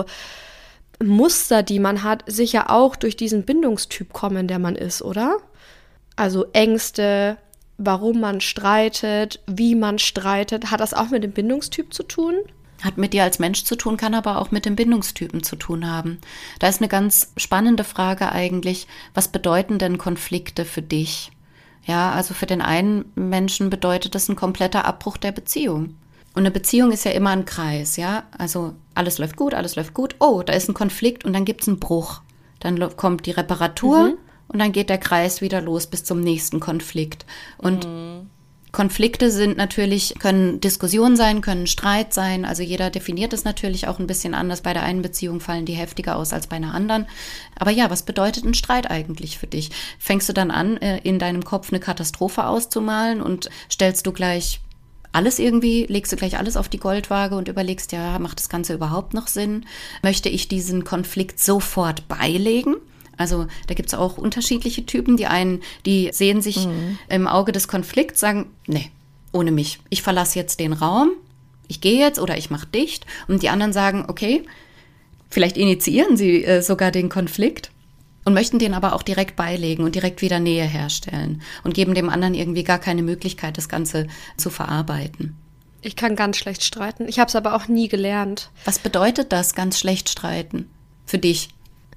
Muster, die man hat, sicher auch durch diesen Bindungstyp kommen, der man ist, oder? Also Ängste, warum man streitet, wie man streitet. Hat das auch mit dem Bindungstyp zu tun? Hat mit dir als Mensch zu tun, kann aber auch mit dem Bindungstypen zu tun haben. Da ist eine ganz spannende Frage eigentlich, was bedeuten denn Konflikte für dich? Ja, also für den einen Menschen bedeutet das ein kompletter Abbruch der Beziehung. Und eine Beziehung ist ja immer ein Kreis, ja. Also alles läuft gut, alles läuft gut. Oh, da ist ein Konflikt und dann gibt es einen Bruch. Dann kommt die Reparatur mhm. und dann geht der Kreis wieder los bis zum nächsten Konflikt. Und mhm. Konflikte sind natürlich, können Diskussionen sein, können Streit sein. Also jeder definiert es natürlich auch ein bisschen anders. Bei der einen Beziehung fallen die heftiger aus als bei einer anderen. Aber ja, was bedeutet ein Streit eigentlich für dich? Fängst du dann an, in deinem Kopf eine Katastrophe auszumalen und stellst du gleich alles irgendwie, legst du gleich alles auf die Goldwaage und überlegst, ja, macht das Ganze überhaupt noch Sinn? Möchte ich diesen Konflikt sofort beilegen? Also da gibt es auch unterschiedliche Typen. Die einen, die sehen sich mhm. im Auge des Konflikts, sagen, nee, ohne mich. Ich verlasse jetzt den Raum, ich gehe jetzt oder ich mache dicht. Und die anderen sagen, okay, vielleicht initiieren sie äh, sogar den Konflikt und möchten den aber auch direkt beilegen und direkt wieder Nähe herstellen und geben dem anderen irgendwie gar keine Möglichkeit, das Ganze zu verarbeiten. Ich kann ganz schlecht streiten. Ich habe es aber auch nie gelernt. Was bedeutet das, ganz schlecht streiten für dich?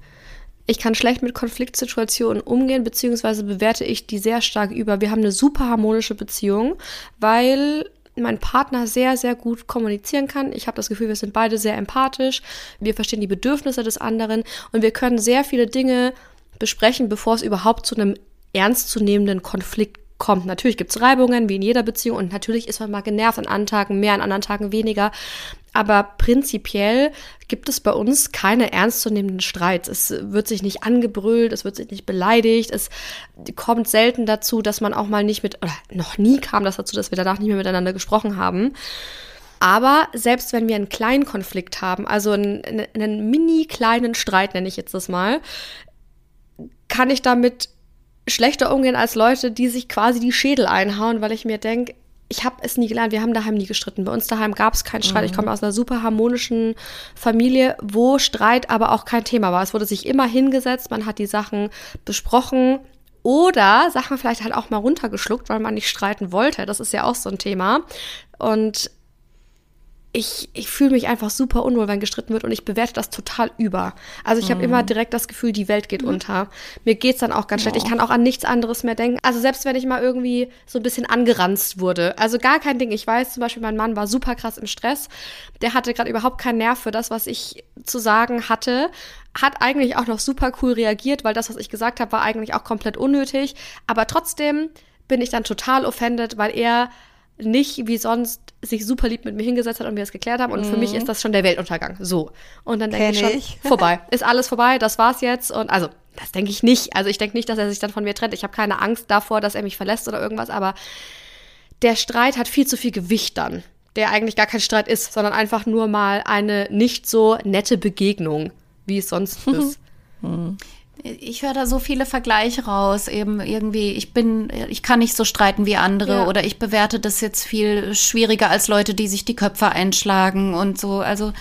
Ich kann schlecht mit Konfliktsituationen umgehen, beziehungsweise bewerte ich die sehr stark über. Wir haben eine super harmonische Beziehung, weil mein Partner sehr, sehr gut kommunizieren kann. Ich habe das Gefühl, wir sind beide sehr empathisch. Wir verstehen die Bedürfnisse des anderen und wir können sehr viele Dinge besprechen, bevor es überhaupt zu einem ernstzunehmenden Konflikt kommt. Natürlich gibt es Reibungen, wie in jeder Beziehung, und natürlich ist man mal genervt an anderen Tagen mehr, an anderen Tagen weniger. Aber prinzipiell gibt es bei uns keine ernstzunehmenden Streits. Es wird sich nicht angebrüllt, es wird sich nicht beleidigt, es kommt selten dazu, dass man auch mal nicht mit, oder noch nie kam das dazu, dass wir danach nicht mehr miteinander gesprochen haben. Aber selbst wenn wir einen kleinen Konflikt haben, also einen, einen mini kleinen Streit, nenne ich jetzt das mal, kann ich damit schlechter umgehen als Leute, die sich quasi die Schädel einhauen, weil ich mir denke, ich habe es nie gelernt, wir haben daheim nie gestritten. Bei uns daheim gab es keinen Streit. Mhm. Ich komme aus einer super harmonischen Familie, wo Streit aber auch kein Thema war. Es wurde sich immer hingesetzt, man hat die Sachen besprochen oder Sachen vielleicht halt auch mal runtergeschluckt, weil man nicht streiten wollte. Das ist ja auch so ein Thema. Und ich, ich fühle mich einfach super unwohl, wenn gestritten wird, und ich bewerte das total über. Also ich mhm. habe immer direkt das Gefühl, die Welt geht mhm. unter. Mir geht's dann auch ganz schlecht. Ich kann auch an nichts anderes mehr denken. Also selbst wenn ich mal irgendwie so ein bisschen angeranzt wurde. Also gar kein Ding. Ich weiß zum Beispiel, mein Mann war super krass im Stress. Der hatte gerade überhaupt keinen Nerv für das, was ich zu sagen hatte. Hat eigentlich auch noch super cool reagiert, weil das, was ich gesagt habe, war eigentlich auch komplett unnötig. Aber trotzdem bin ich dann total offended, weil er nicht wie sonst sich super lieb mit mir hingesetzt hat und wir es geklärt haben. Und mhm. für mich ist das schon der Weltuntergang. So. Und dann denke ich schon, ich. vorbei. Ist alles vorbei, das war's jetzt. Und also, das denke ich nicht. Also ich denke nicht, dass er sich dann von mir trennt. Ich habe keine Angst davor, dass er mich verlässt oder irgendwas. Aber der Streit hat viel zu viel Gewicht dann. Der eigentlich gar kein Streit ist, sondern einfach nur mal eine nicht so nette Begegnung, wie es sonst ist. Mhm. Ich höre da so viele Vergleiche raus, eben irgendwie, ich bin, ich kann nicht so streiten wie andere ja. oder ich bewerte das jetzt viel schwieriger als Leute, die sich die Köpfe einschlagen und so, also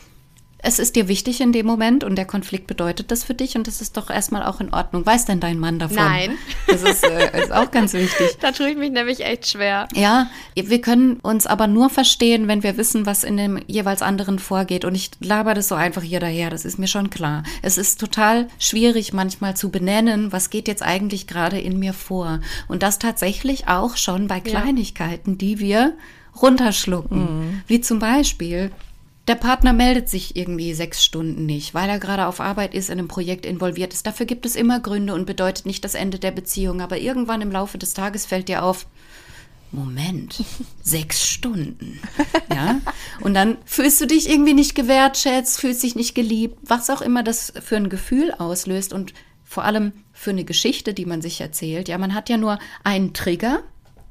es ist dir wichtig in dem Moment und der Konflikt bedeutet das für dich und das ist doch erstmal auch in Ordnung. Weiß denn dein Mann davon? Nein. Das ist, äh, ist auch ganz wichtig. Da tue ich mich nämlich echt schwer. Ja, wir können uns aber nur verstehen, wenn wir wissen, was in dem jeweils anderen vorgeht. Und ich laber das so einfach hier daher, das ist mir schon klar. Es ist total schwierig manchmal zu benennen, was geht jetzt eigentlich gerade in mir vor. Und das tatsächlich auch schon bei Kleinigkeiten, ja. die wir runterschlucken. Mhm. Wie zum Beispiel, der Partner meldet sich irgendwie sechs Stunden nicht, weil er gerade auf Arbeit ist, in einem Projekt involviert ist. Dafür gibt es immer Gründe und bedeutet nicht das Ende der Beziehung. Aber irgendwann im Laufe des Tages fällt dir auf, Moment, sechs Stunden, ja, und dann fühlst du dich irgendwie nicht gewertschätzt, fühlst dich nicht geliebt, was auch immer das für ein Gefühl auslöst und vor allem für eine Geschichte, die man sich erzählt, ja, man hat ja nur einen Trigger,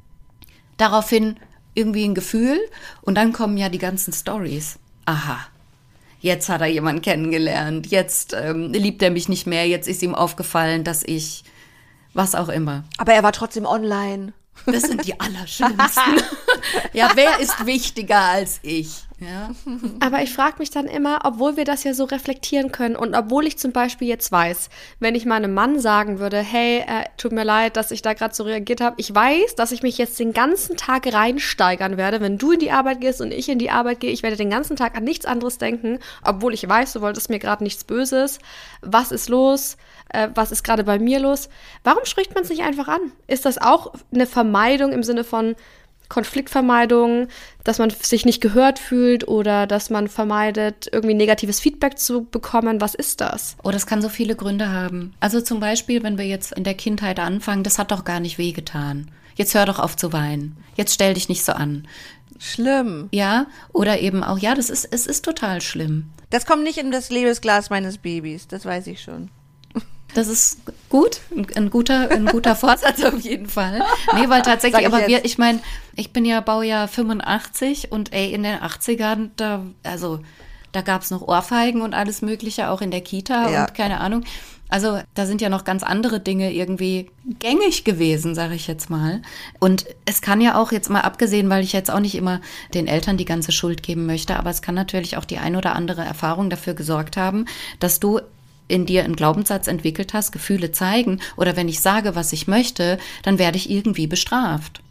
daraufhin irgendwie ein Gefühl und dann kommen ja die ganzen Storys, aha, jetzt hat er jemanden kennengelernt, jetzt ähm, liebt er mich nicht mehr, jetzt ist ihm aufgefallen, dass ich, was auch immer. Aber er war trotzdem online. Das sind die Allerschlimmsten. Ja, wer ist wichtiger als ich? Ja. Aber ich frage mich dann immer, obwohl wir das ja so reflektieren können und obwohl ich zum Beispiel jetzt weiß, wenn ich meinem Mann sagen würde, hey, äh, tut mir leid, dass ich da gerade so reagiert habe, ich weiß, dass ich mich jetzt den ganzen Tag reinsteigern werde, wenn du in die Arbeit gehst und ich in die Arbeit gehe, ich werde den ganzen Tag an nichts anderes denken, obwohl ich weiß, du wolltest mir gerade nichts Böses, was ist los, äh, was ist gerade bei mir los, warum spricht man es nicht einfach an? Ist das auch eine Vermeidung im Sinne von Konfliktvermeidung, dass man sich nicht gehört fühlt oder dass man vermeidet, irgendwie negatives Feedback zu bekommen? Was ist das? Oh, das kann so viele Gründe haben. Also zum Beispiel, wenn wir jetzt in der Kindheit anfangen, das hat doch gar nicht wehgetan. Jetzt hör doch auf zu weinen. Jetzt stell dich nicht so an. Schlimm. Ja, oder eben auch, ja, das ist, es ist total schlimm. Das kommt nicht in das Lebensglas meines Babys, das weiß ich schon. Das ist gut, ein, ein guter, ein guter Vorsatz auf jeden Fall. Nee, weil tatsächlich, ich aber jetzt. wir, ich meine, ich bin ja Baujahr fünfundachtzig und ey, in den achtzigern, da, also, da gab's noch Ohrfeigen und alles Mögliche, auch in der Kita Ja. und keine Ahnung. Also, da sind ja noch ganz andere Dinge irgendwie gängig gewesen, sage ich jetzt mal. Und es kann ja auch jetzt mal abgesehen, weil ich jetzt auch nicht immer den Eltern die ganze Schuld geben möchte, aber es kann natürlich auch die ein oder andere Erfahrung dafür gesorgt haben, dass du in dir einen Glaubenssatz entwickelt hast, Gefühle zeigen oder wenn ich sage, was ich möchte, dann werde ich irgendwie bestraft.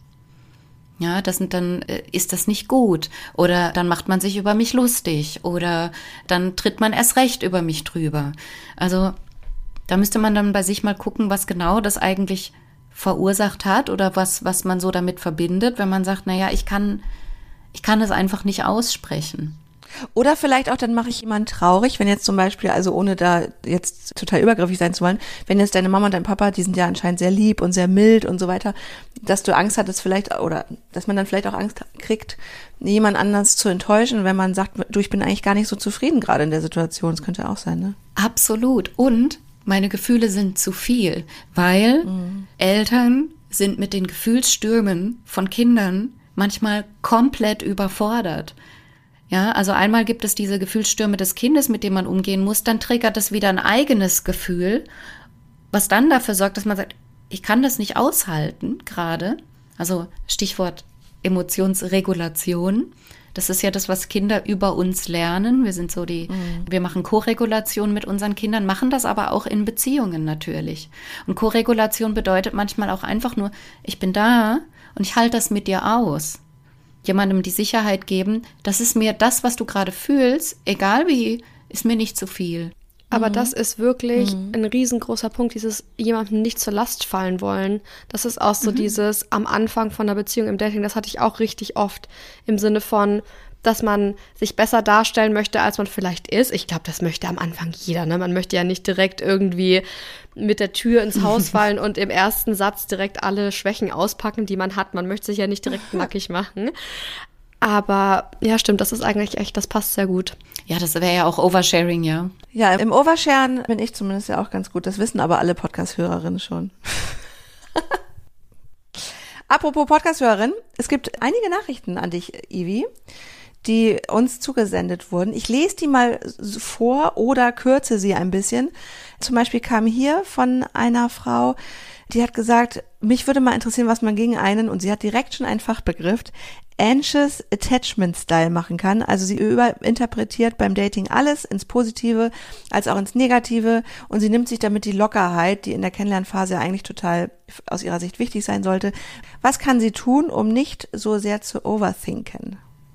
Ja, das sind dann äh, ist das nicht gut oder dann macht man sich über mich lustig oder dann tritt man erst recht über mich drüber. Also da müsste man dann bei sich mal gucken, was genau das eigentlich verursacht hat oder was was man so damit verbindet, wenn man sagt, naja, ich kann ich kann es einfach nicht aussprechen. Oder vielleicht auch, dann mache ich jemanden traurig, wenn jetzt zum Beispiel, also ohne da jetzt total übergriffig sein zu wollen, wenn jetzt deine Mama und dein Papa, die sind ja anscheinend sehr lieb und sehr mild und so weiter, dass du Angst hattest vielleicht, oder dass man dann vielleicht auch Angst kriegt, jemand anders zu enttäuschen, wenn man sagt, du, ich bin eigentlich gar nicht so zufrieden gerade in der Situation. Das könnte auch sein, ne? Absolut. Und meine Gefühle sind zu viel, weil mhm. Eltern sind mit den Gefühlsstürmen von Kindern manchmal komplett überfordert. Ja, also einmal gibt es diese Gefühlsstürme des Kindes, mit denen man umgehen muss, dann triggert es wieder ein eigenes Gefühl, was dann dafür sorgt, dass man sagt, ich kann das nicht aushalten gerade. Also Stichwort Emotionsregulation. Das ist ja das, was Kinder über uns lernen. Wir sind so die, mhm. wir machen Koregulation mit unseren Kindern, machen das aber auch in Beziehungen natürlich. Und Koregulation bedeutet manchmal auch einfach nur, ich bin da und ich halte das mit dir aus. Jemandem die Sicherheit geben, das ist mir das, was du gerade fühlst, egal wie, ist mir nicht zu viel. Aber mhm. das ist wirklich mhm. ein riesengroßer Punkt, dieses jemandem nicht zur Last fallen wollen. Das ist auch so mhm. dieses am Anfang von einer Beziehung im Dating, das hatte ich auch richtig oft im Sinne von, dass man sich besser darstellen möchte, als man vielleicht ist. Ich glaube, das möchte am Anfang jeder, ne? Man möchte ja nicht direkt irgendwie mit der Tür ins Haus fallen und im ersten Satz direkt alle Schwächen auspacken, die man hat. Man möchte sich ja nicht direkt nackig machen. Aber ja, stimmt, das ist eigentlich echt, das passt sehr gut. Ja, das wäre ja auch Oversharing, ja. Ja, im Oversharen bin ich zumindest ja auch ganz gut. Das wissen aber alle Podcast-Hörerinnen schon. Apropos Podcast-Hörerin, es gibt einige Nachrichten an dich, Ivi, die uns zugesendet wurden. Ich lese die mal vor oder kürze sie ein bisschen. Zum Beispiel kam hier von einer Frau, die hat gesagt, mich würde mal interessieren, was man gegen einen, und sie hat direkt schon einen Fachbegriff, Anxious Attachment Style machen kann. Also sie überinterpretiert beim Dating alles ins Positive als auch ins Negative, und sie nimmt sich damit die Lockerheit, die in der Kennenlernphase eigentlich total aus ihrer Sicht wichtig sein sollte. Was kann sie tun, um nicht so sehr zu overthinken?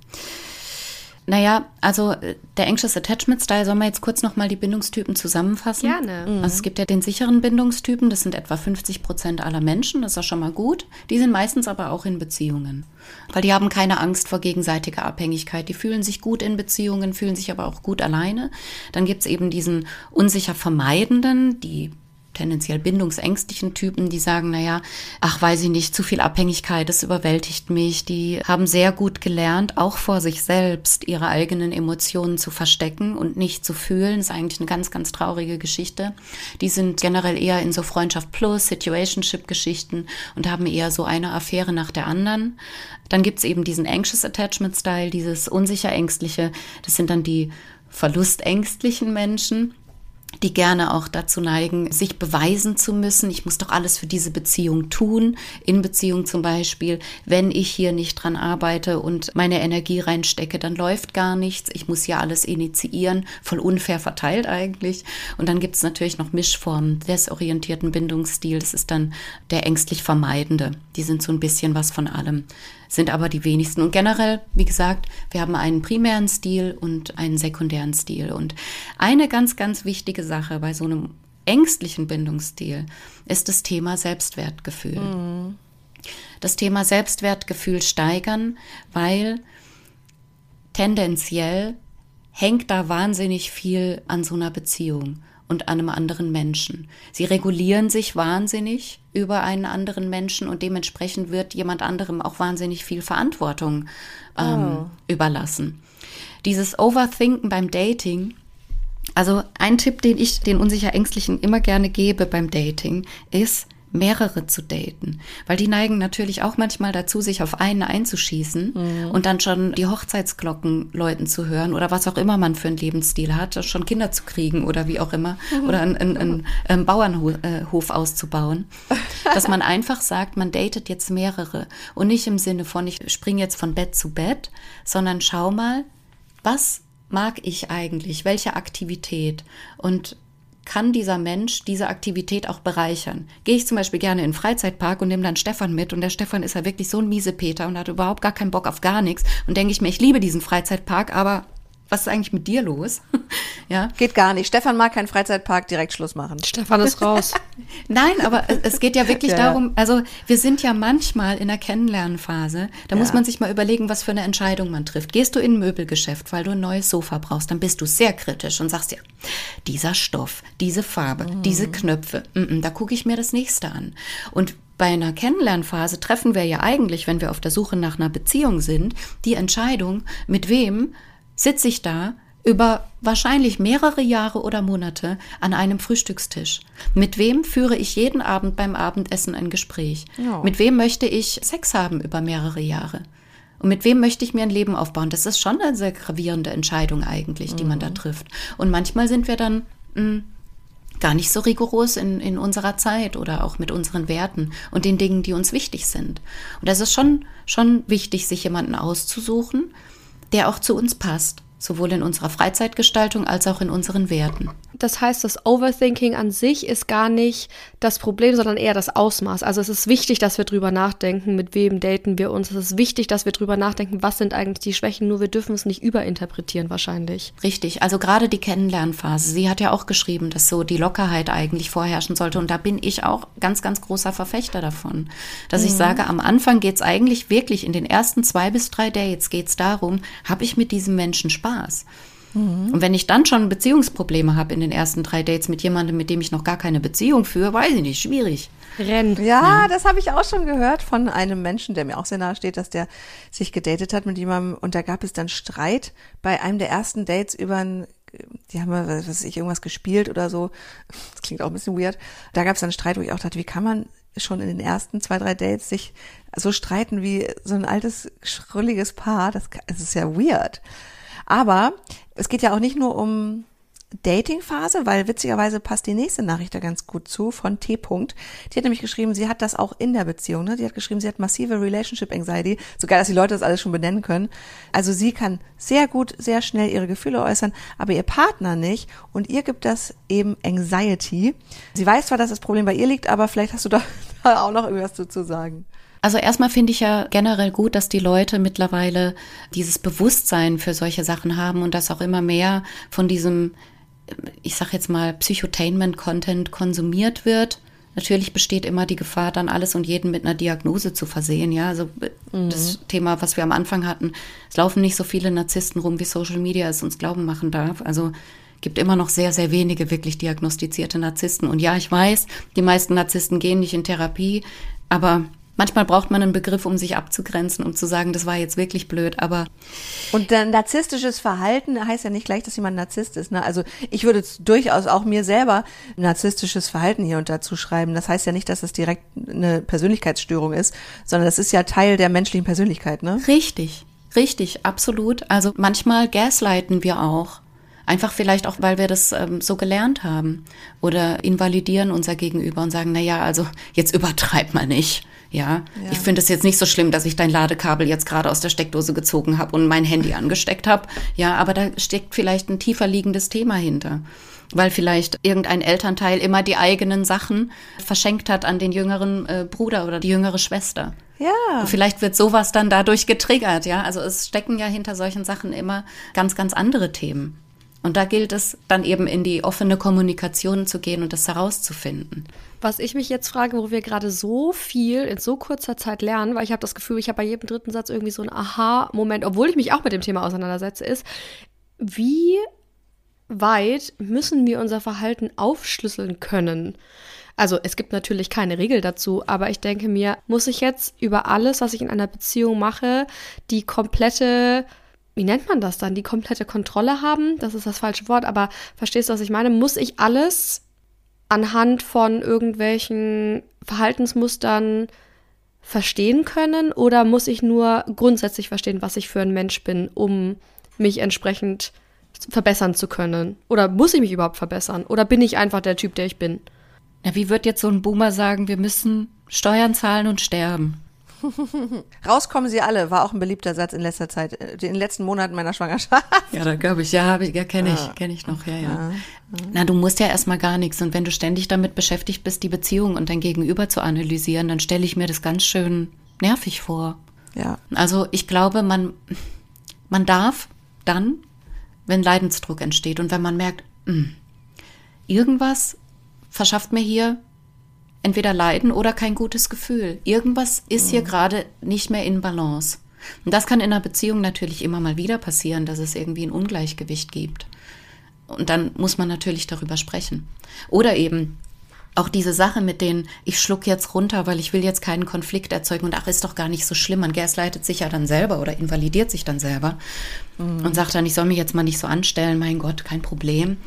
Naja, also der Anxious Attachment Style, sollen wir jetzt kurz nochmal die Bindungstypen zusammenfassen? Gerne. Mhm. Also es gibt ja den sicheren Bindungstypen, das sind etwa fünfzig Prozent aller Menschen, das ist auch schon mal gut. Die sind meistens aber auch in Beziehungen, weil die haben keine Angst vor gegenseitiger Abhängigkeit. Die fühlen sich gut in Beziehungen, fühlen sich aber auch gut alleine. Dann gibt's eben diesen unsicher Vermeidenden, die tendenziell bindungsängstlichen Typen, die sagen, naja, ach, weiß ich nicht, zu viel Abhängigkeit, das überwältigt mich. Die haben sehr gut gelernt, auch vor sich selbst ihre eigenen Emotionen zu verstecken und nicht zu fühlen. Das ist eigentlich eine ganz, ganz traurige Geschichte. Die sind generell eher in so Freundschaft plus, Situationship-Geschichten und haben eher so eine Affäre nach der anderen. Dann gibt's eben diesen Anxious Attachment Style, dieses unsicher-ängstliche. Das sind dann die verlustängstlichen Menschen, die gerne auch dazu neigen, sich beweisen zu müssen. Ich muss doch alles für diese Beziehung tun. In Beziehung zum Beispiel, wenn ich hier nicht dran arbeite und meine Energie reinstecke, dann läuft gar nichts. Ich muss ja alles initiieren, voll unfair verteilt eigentlich. Und dann gibt es natürlich noch Mischformen, desorientierten Bindungsstil. Das ist dann der ängstlich Vermeidende. Die sind so ein bisschen was von allem, sind aber die wenigsten. Und generell, wie gesagt, wir haben einen primären Stil und einen sekundären Stil. Und eine ganz, ganz wichtige Sache bei so einem ängstlichen Bindungsstil ist das Thema Selbstwertgefühl. Mhm. Das Thema Selbstwertgefühl steigern, weil tendenziell hängt da wahnsinnig viel an so einer Beziehung und an einem anderen Menschen. Sie regulieren sich wahnsinnig über einen anderen Menschen und dementsprechend wird jemand anderem auch wahnsinnig viel Verantwortung ähm, oh. überlassen. Dieses Overthinken beim Dating, also ein Tipp, den ich den Unsicher-Ängstlichen immer gerne gebe beim Dating, ist, mehrere zu daten. Weil die neigen natürlich auch manchmal dazu, sich auf einen einzuschießen mhm. und dann schon die Hochzeitsglocken läuten zu hören oder was auch immer man für einen Lebensstil hat, schon Kinder zu kriegen oder wie auch immer mhm. oder einen, einen, einen, einen Bauernhof auszubauen. Dass man einfach sagt, man datet jetzt mehrere und nicht im Sinne von, ich springe jetzt von Bett zu Bett, sondern schau mal, was mag ich eigentlich, welche Aktivität und kann dieser Mensch diese Aktivität auch bereichern. Gehe ich zum Beispiel gerne in den Freizeitpark und nehme dann Stefan mit und der Stefan ist ja wirklich so ein Miesepeter und hat überhaupt gar keinen Bock auf gar nichts und denke ich mir, ich liebe diesen Freizeitpark, aber was ist eigentlich mit dir los? Ja. Geht gar nicht. Stefan mag keinen Freizeitpark, direkt Schluss machen. Stefan ist raus. Nein, aber es geht ja wirklich ja. darum, also wir sind ja manchmal in der Kennenlernphase, da ja. muss man sich mal überlegen, was für eine Entscheidung man trifft. Gehst du in ein Möbelgeschäft, weil du ein neues Sofa brauchst, dann bist du sehr kritisch und sagst dir, dieser Stoff, diese Farbe, mhm. diese Knöpfe, m-m, da gucke ich mir das nächste an. Und bei einer Kennenlernphase treffen wir ja eigentlich, wenn wir auf der Suche nach einer Beziehung sind, die Entscheidung, mit wem sitze ich da über wahrscheinlich mehrere Jahre oder Monate an einem Frühstückstisch. Mit wem führe ich jeden Abend beim Abendessen ein Gespräch? Ja. Mit wem möchte ich Sex haben über mehrere Jahre? Und mit wem möchte ich mir ein Leben aufbauen? Das ist schon eine sehr gravierende Entscheidung eigentlich, die mhm. man da trifft. Und manchmal sind wir dann mh, gar nicht so rigoros in, in unserer Zeit oder auch mit unseren Werten und den Dingen, die uns wichtig sind. Und das ist schon, schon wichtig, sich jemanden auszusuchen, der auch zu uns passt, sowohl in unserer Freizeitgestaltung als auch in unseren Werten. Das heißt, das Overthinking an sich ist gar nicht das Problem, sondern eher das Ausmaß. Also es ist wichtig, dass wir drüber nachdenken, mit wem daten wir uns. Es ist wichtig, dass wir drüber nachdenken, was sind eigentlich die Schwächen, nur wir dürfen es nicht überinterpretieren wahrscheinlich. Richtig, also gerade die Kennenlernphase. Sie hat ja auch geschrieben, dass so die Lockerheit eigentlich vorherrschen sollte und da bin ich auch ganz, ganz großer Verfechter davon. Dass mhm. ich sage, am Anfang geht es eigentlich wirklich in den ersten zwei bis drei Dates geht es darum, habe ich mit diesem Menschen Spaß? Und wenn ich dann schon Beziehungsprobleme habe in den ersten drei Dates mit jemandem, mit dem ich noch gar keine Beziehung führe, weiß ich nicht, schwierig. Rennt. Ja, ja, das habe ich auch schon gehört von einem Menschen, der mir auch sehr nahe steht, dass der sich gedatet hat mit jemandem und da gab es dann Streit bei einem der ersten Dates über ein, die haben mal, was weiß ich, irgendwas gespielt oder so. Das klingt auch ein bisschen weird. Da gab es dann Streit, wo ich auch dachte, wie kann man schon in den ersten zwei, drei Dates sich so streiten wie so ein altes, schrulliges Paar. Das, das ist ja weird. Aber es geht ja auch nicht nur um Dating-Phase, weil witzigerweise passt die nächste Nachricht da ganz gut zu von T. Die hat nämlich geschrieben, sie hat das auch in der Beziehung. Ne? Die hat geschrieben, sie hat massive Relationship Anxiety. So geil, dass die Leute das alles schon benennen können. Also sie kann sehr gut, sehr schnell ihre Gefühle äußern, aber ihr Partner nicht. Und ihr gibt das eben Anxiety. Sie weiß zwar, dass das Problem bei ihr liegt, aber vielleicht hast du da auch noch irgendwas zu sagen. Also erstmal finde ich ja generell gut, dass die Leute mittlerweile dieses Bewusstsein für solche Sachen haben und dass auch immer mehr von diesem, ich sag jetzt mal, Psychotainment-Content konsumiert wird. Natürlich besteht immer die Gefahr, dann alles und jeden mit einer Diagnose zu versehen. Ja, also mhm. das Thema, was wir am Anfang hatten, es laufen nicht so viele Narzissten rum, wie Social Media es uns glauben machen darf. Also gibt immer noch sehr, sehr wenige wirklich diagnostizierte Narzissten. Und ja, ich weiß, die meisten Narzissten gehen nicht in Therapie, aber manchmal braucht man einen Begriff, um sich abzugrenzen, um zu sagen, das war jetzt wirklich blöd, aber... Und dann narzisstisches Verhalten heißt ja nicht gleich, dass jemand Narzisst ist. Ne? Also ich würde durchaus auch mir selber narzisstisches Verhalten hier und da zuschreiben. Das heißt ja nicht, dass es direkt eine Persönlichkeitsstörung ist, sondern das ist ja Teil der menschlichen Persönlichkeit, ne? Richtig, richtig, absolut. Also manchmal gaslighten wir auch. Einfach vielleicht auch, weil wir das ähm, so gelernt haben. Oder invalidieren unser Gegenüber und sagen, na ja, also jetzt übertreib mal nicht. Ja, ja. Ich finde es jetzt nicht so schlimm, dass ich dein Ladekabel jetzt gerade aus der Steckdose gezogen habe und mein Handy angesteckt habe. Ja, aber da steckt vielleicht ein tiefer liegendes Thema hinter. Weil vielleicht irgendein Elternteil immer die eigenen Sachen verschenkt hat an den jüngeren äh, Bruder oder die jüngere Schwester. Ja. Und vielleicht wird sowas dann dadurch getriggert, ja. Also es stecken ja hinter solchen Sachen immer ganz, ganz andere Themen. Und da gilt es dann eben in die offene Kommunikation zu gehen und das herauszufinden. Was ich mich jetzt frage, wo wir gerade so viel in so kurzer Zeit lernen, weil ich habe das Gefühl, ich habe bei jedem dritten Satz irgendwie so einen Aha-Moment, obwohl ich mich auch mit dem Thema auseinandersetze, ist, wie weit müssen wir unser Verhalten aufschlüsseln können? Also es gibt natürlich keine Regel dazu, aber ich denke mir, muss ich jetzt über alles, was ich in einer Beziehung mache, die komplette... Wie nennt man das dann? Die komplette Kontrolle haben? Das ist das falsche Wort, aber verstehst du, was ich meine? Muss ich alles anhand von irgendwelchen Verhaltensmustern verstehen können oder muss ich nur grundsätzlich verstehen, was ich für ein Mensch bin, um mich entsprechend verbessern zu können? Oder muss ich mich überhaupt verbessern? Oder bin ich einfach der Typ, der ich bin? Ja, wie wird jetzt so ein Boomer sagen, wir müssen Steuern zahlen und sterben? Rauskommen sie alle, war auch ein beliebter Satz in letzter Zeit, in den letzten Monaten meiner Schwangerschaft. Ja, da glaube ich, ja, ja kenne ich, ah. kenne ich noch, ja, ja. Ah. Ah. Na, du musst ja erstmal gar nichts und wenn du ständig damit beschäftigt bist, die Beziehung und dein Gegenüber zu analysieren, dann stelle ich mir das ganz schön nervig vor. Ja. Also ich glaube, man, man darf dann, wenn Leidensdruck entsteht und wenn man merkt, mh, irgendwas verschafft mir hier entweder Leiden oder kein gutes Gefühl. Irgendwas ist hier gerade nicht mehr in Balance. Und das kann in einer Beziehung natürlich immer mal wieder passieren, dass es irgendwie ein Ungleichgewicht gibt. Und dann muss man natürlich darüber sprechen. Oder eben auch diese Sache mit denen, ich schluck jetzt runter, weil ich will jetzt keinen Konflikt erzeugen und ach, ist doch gar nicht so schlimm. Man gaslightet sich ja dann selber oder invalidiert sich dann selber mhm. und sagt dann, ich soll mich jetzt mal nicht so anstellen, mein Gott, kein Problem.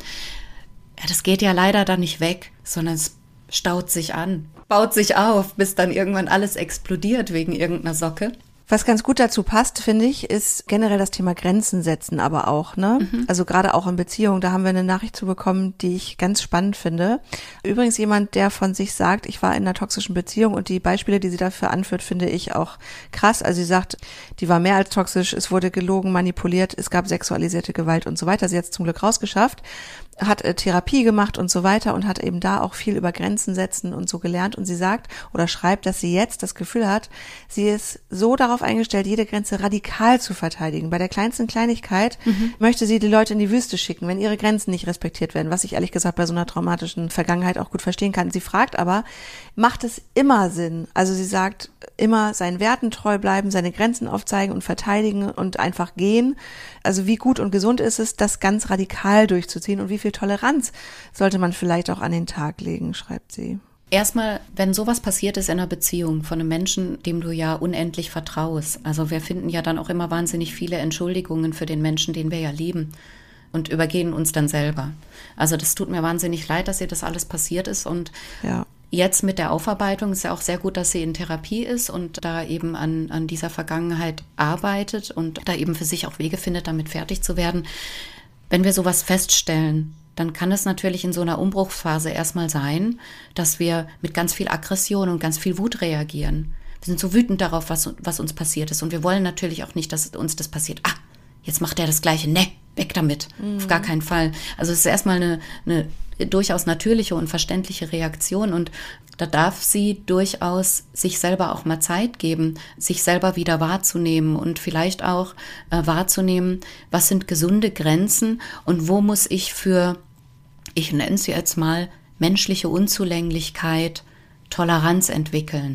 Ja, das geht ja leider dann nicht weg, sondern es staut sich an, baut sich auf, bis dann irgendwann alles explodiert wegen irgendeiner Socke. Was ganz gut dazu passt, finde ich, ist generell das Thema Grenzen setzen, aber auch, ne? Mhm. Also gerade auch in Beziehungen, da haben wir eine Nachricht zu bekommen, die ich ganz spannend finde. Übrigens jemand, der von sich sagt, ich war in einer toxischen Beziehung und die Beispiele, die sie dafür anführt, finde ich auch krass. Also sie sagt, die war mehr als toxisch, es wurde gelogen, manipuliert, es gab sexualisierte Gewalt und so weiter. Sie hat es zum Glück rausgeschafft, hat äh, Therapie gemacht und so weiter und hat eben da auch viel über Grenzen setzen und so gelernt. Und sie sagt oder schreibt, dass sie jetzt das Gefühl hat, sie ist so darauf eingestellt, jede Grenze radikal zu verteidigen. Bei der kleinsten Kleinigkeit mhm. möchte sie die Leute in die Wüste schicken, wenn ihre Grenzen nicht respektiert werden, was ich ehrlich gesagt bei so einer traumatischen Vergangenheit auch gut verstehen kann. Sie fragt aber, macht es immer Sinn? Also sie sagt, immer seinen Werten treu bleiben, seine Grenzen aufzeigen und verteidigen und einfach gehen. Also wie gut und gesund ist es, das ganz radikal durchzuziehen und wie viel Toleranz sollte man vielleicht auch an den Tag legen, schreibt sie. Erstmal, wenn sowas passiert ist in einer Beziehung von einem Menschen, dem du ja unendlich vertraust, also wir finden ja dann auch immer wahnsinnig viele Entschuldigungen für den Menschen, den wir ja lieben und übergehen uns dann selber. Also das tut mir wahnsinnig leid, dass dir das alles passiert ist und ja. Jetzt mit der Aufarbeitung ist ja auch sehr gut, dass sie in Therapie ist und da eben an, an dieser Vergangenheit arbeitet und da eben für sich auch Wege findet, damit fertig zu werden. Wenn wir sowas feststellen, dann kann es natürlich in so einer Umbruchsphase erstmal sein, dass wir mit ganz viel Aggression und ganz viel Wut reagieren. Wir sind so wütend darauf, was, was uns passiert ist und wir wollen natürlich auch nicht, dass uns das passiert. Ah, jetzt macht er das Gleiche. Ne, weg damit. Mhm. Auf gar keinen Fall. Also es ist erstmal eine, eine durchaus natürliche und verständliche Reaktion und da darf sie durchaus sich selber auch mal Zeit geben, sich selber wieder wahrzunehmen und vielleicht auch äh, wahrzunehmen, was sind gesunde Grenzen und wo muss ich für, ich nenne es jetzt mal, menschliche Unzulänglichkeit, Toleranz entwickeln.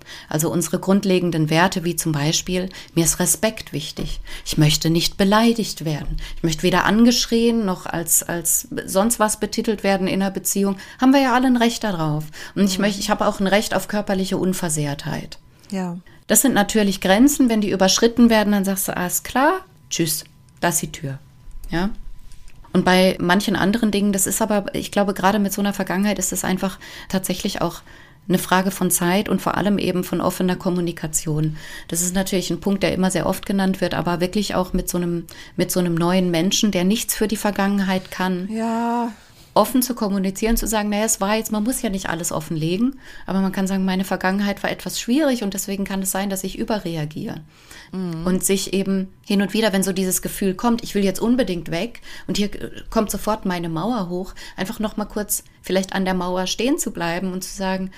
Also unsere grundlegenden Werte, wie zum Beispiel, mir ist Respekt wichtig. Ich möchte nicht beleidigt werden. Ich möchte weder angeschrien noch als, als sonst was betitelt werden in einer Beziehung. Haben wir ja alle ein Recht darauf. Und ich möchte, ich habe auch ein Recht auf körperliche Unversehrtheit. Ja. Das sind natürlich Grenzen, wenn die überschritten werden, dann sagst du, alles klar, tschüss, das ist die Tür. Ja. Und bei manchen anderen Dingen, das ist aber, ich glaube, gerade mit so einer Vergangenheit ist es einfach tatsächlich auch eine Frage von Zeit und vor allem eben von offener Kommunikation. Das ist natürlich ein Punkt, der immer sehr oft genannt wird, aber wirklich auch mit so einem, mit so einem neuen Menschen, der nichts für die Vergangenheit kann. Ja. Offen zu kommunizieren, zu sagen, naja, es war jetzt, man muss ja nicht alles offenlegen, aber man kann sagen, meine Vergangenheit war etwas schwierig und deswegen kann es sein, dass ich überreagiere. Mhm. Und sich eben hin und wieder, wenn so dieses Gefühl kommt, ich will jetzt unbedingt weg und hier kommt sofort meine Mauer hoch, einfach noch mal kurz vielleicht an der Mauer stehen zu bleiben und zu sagen,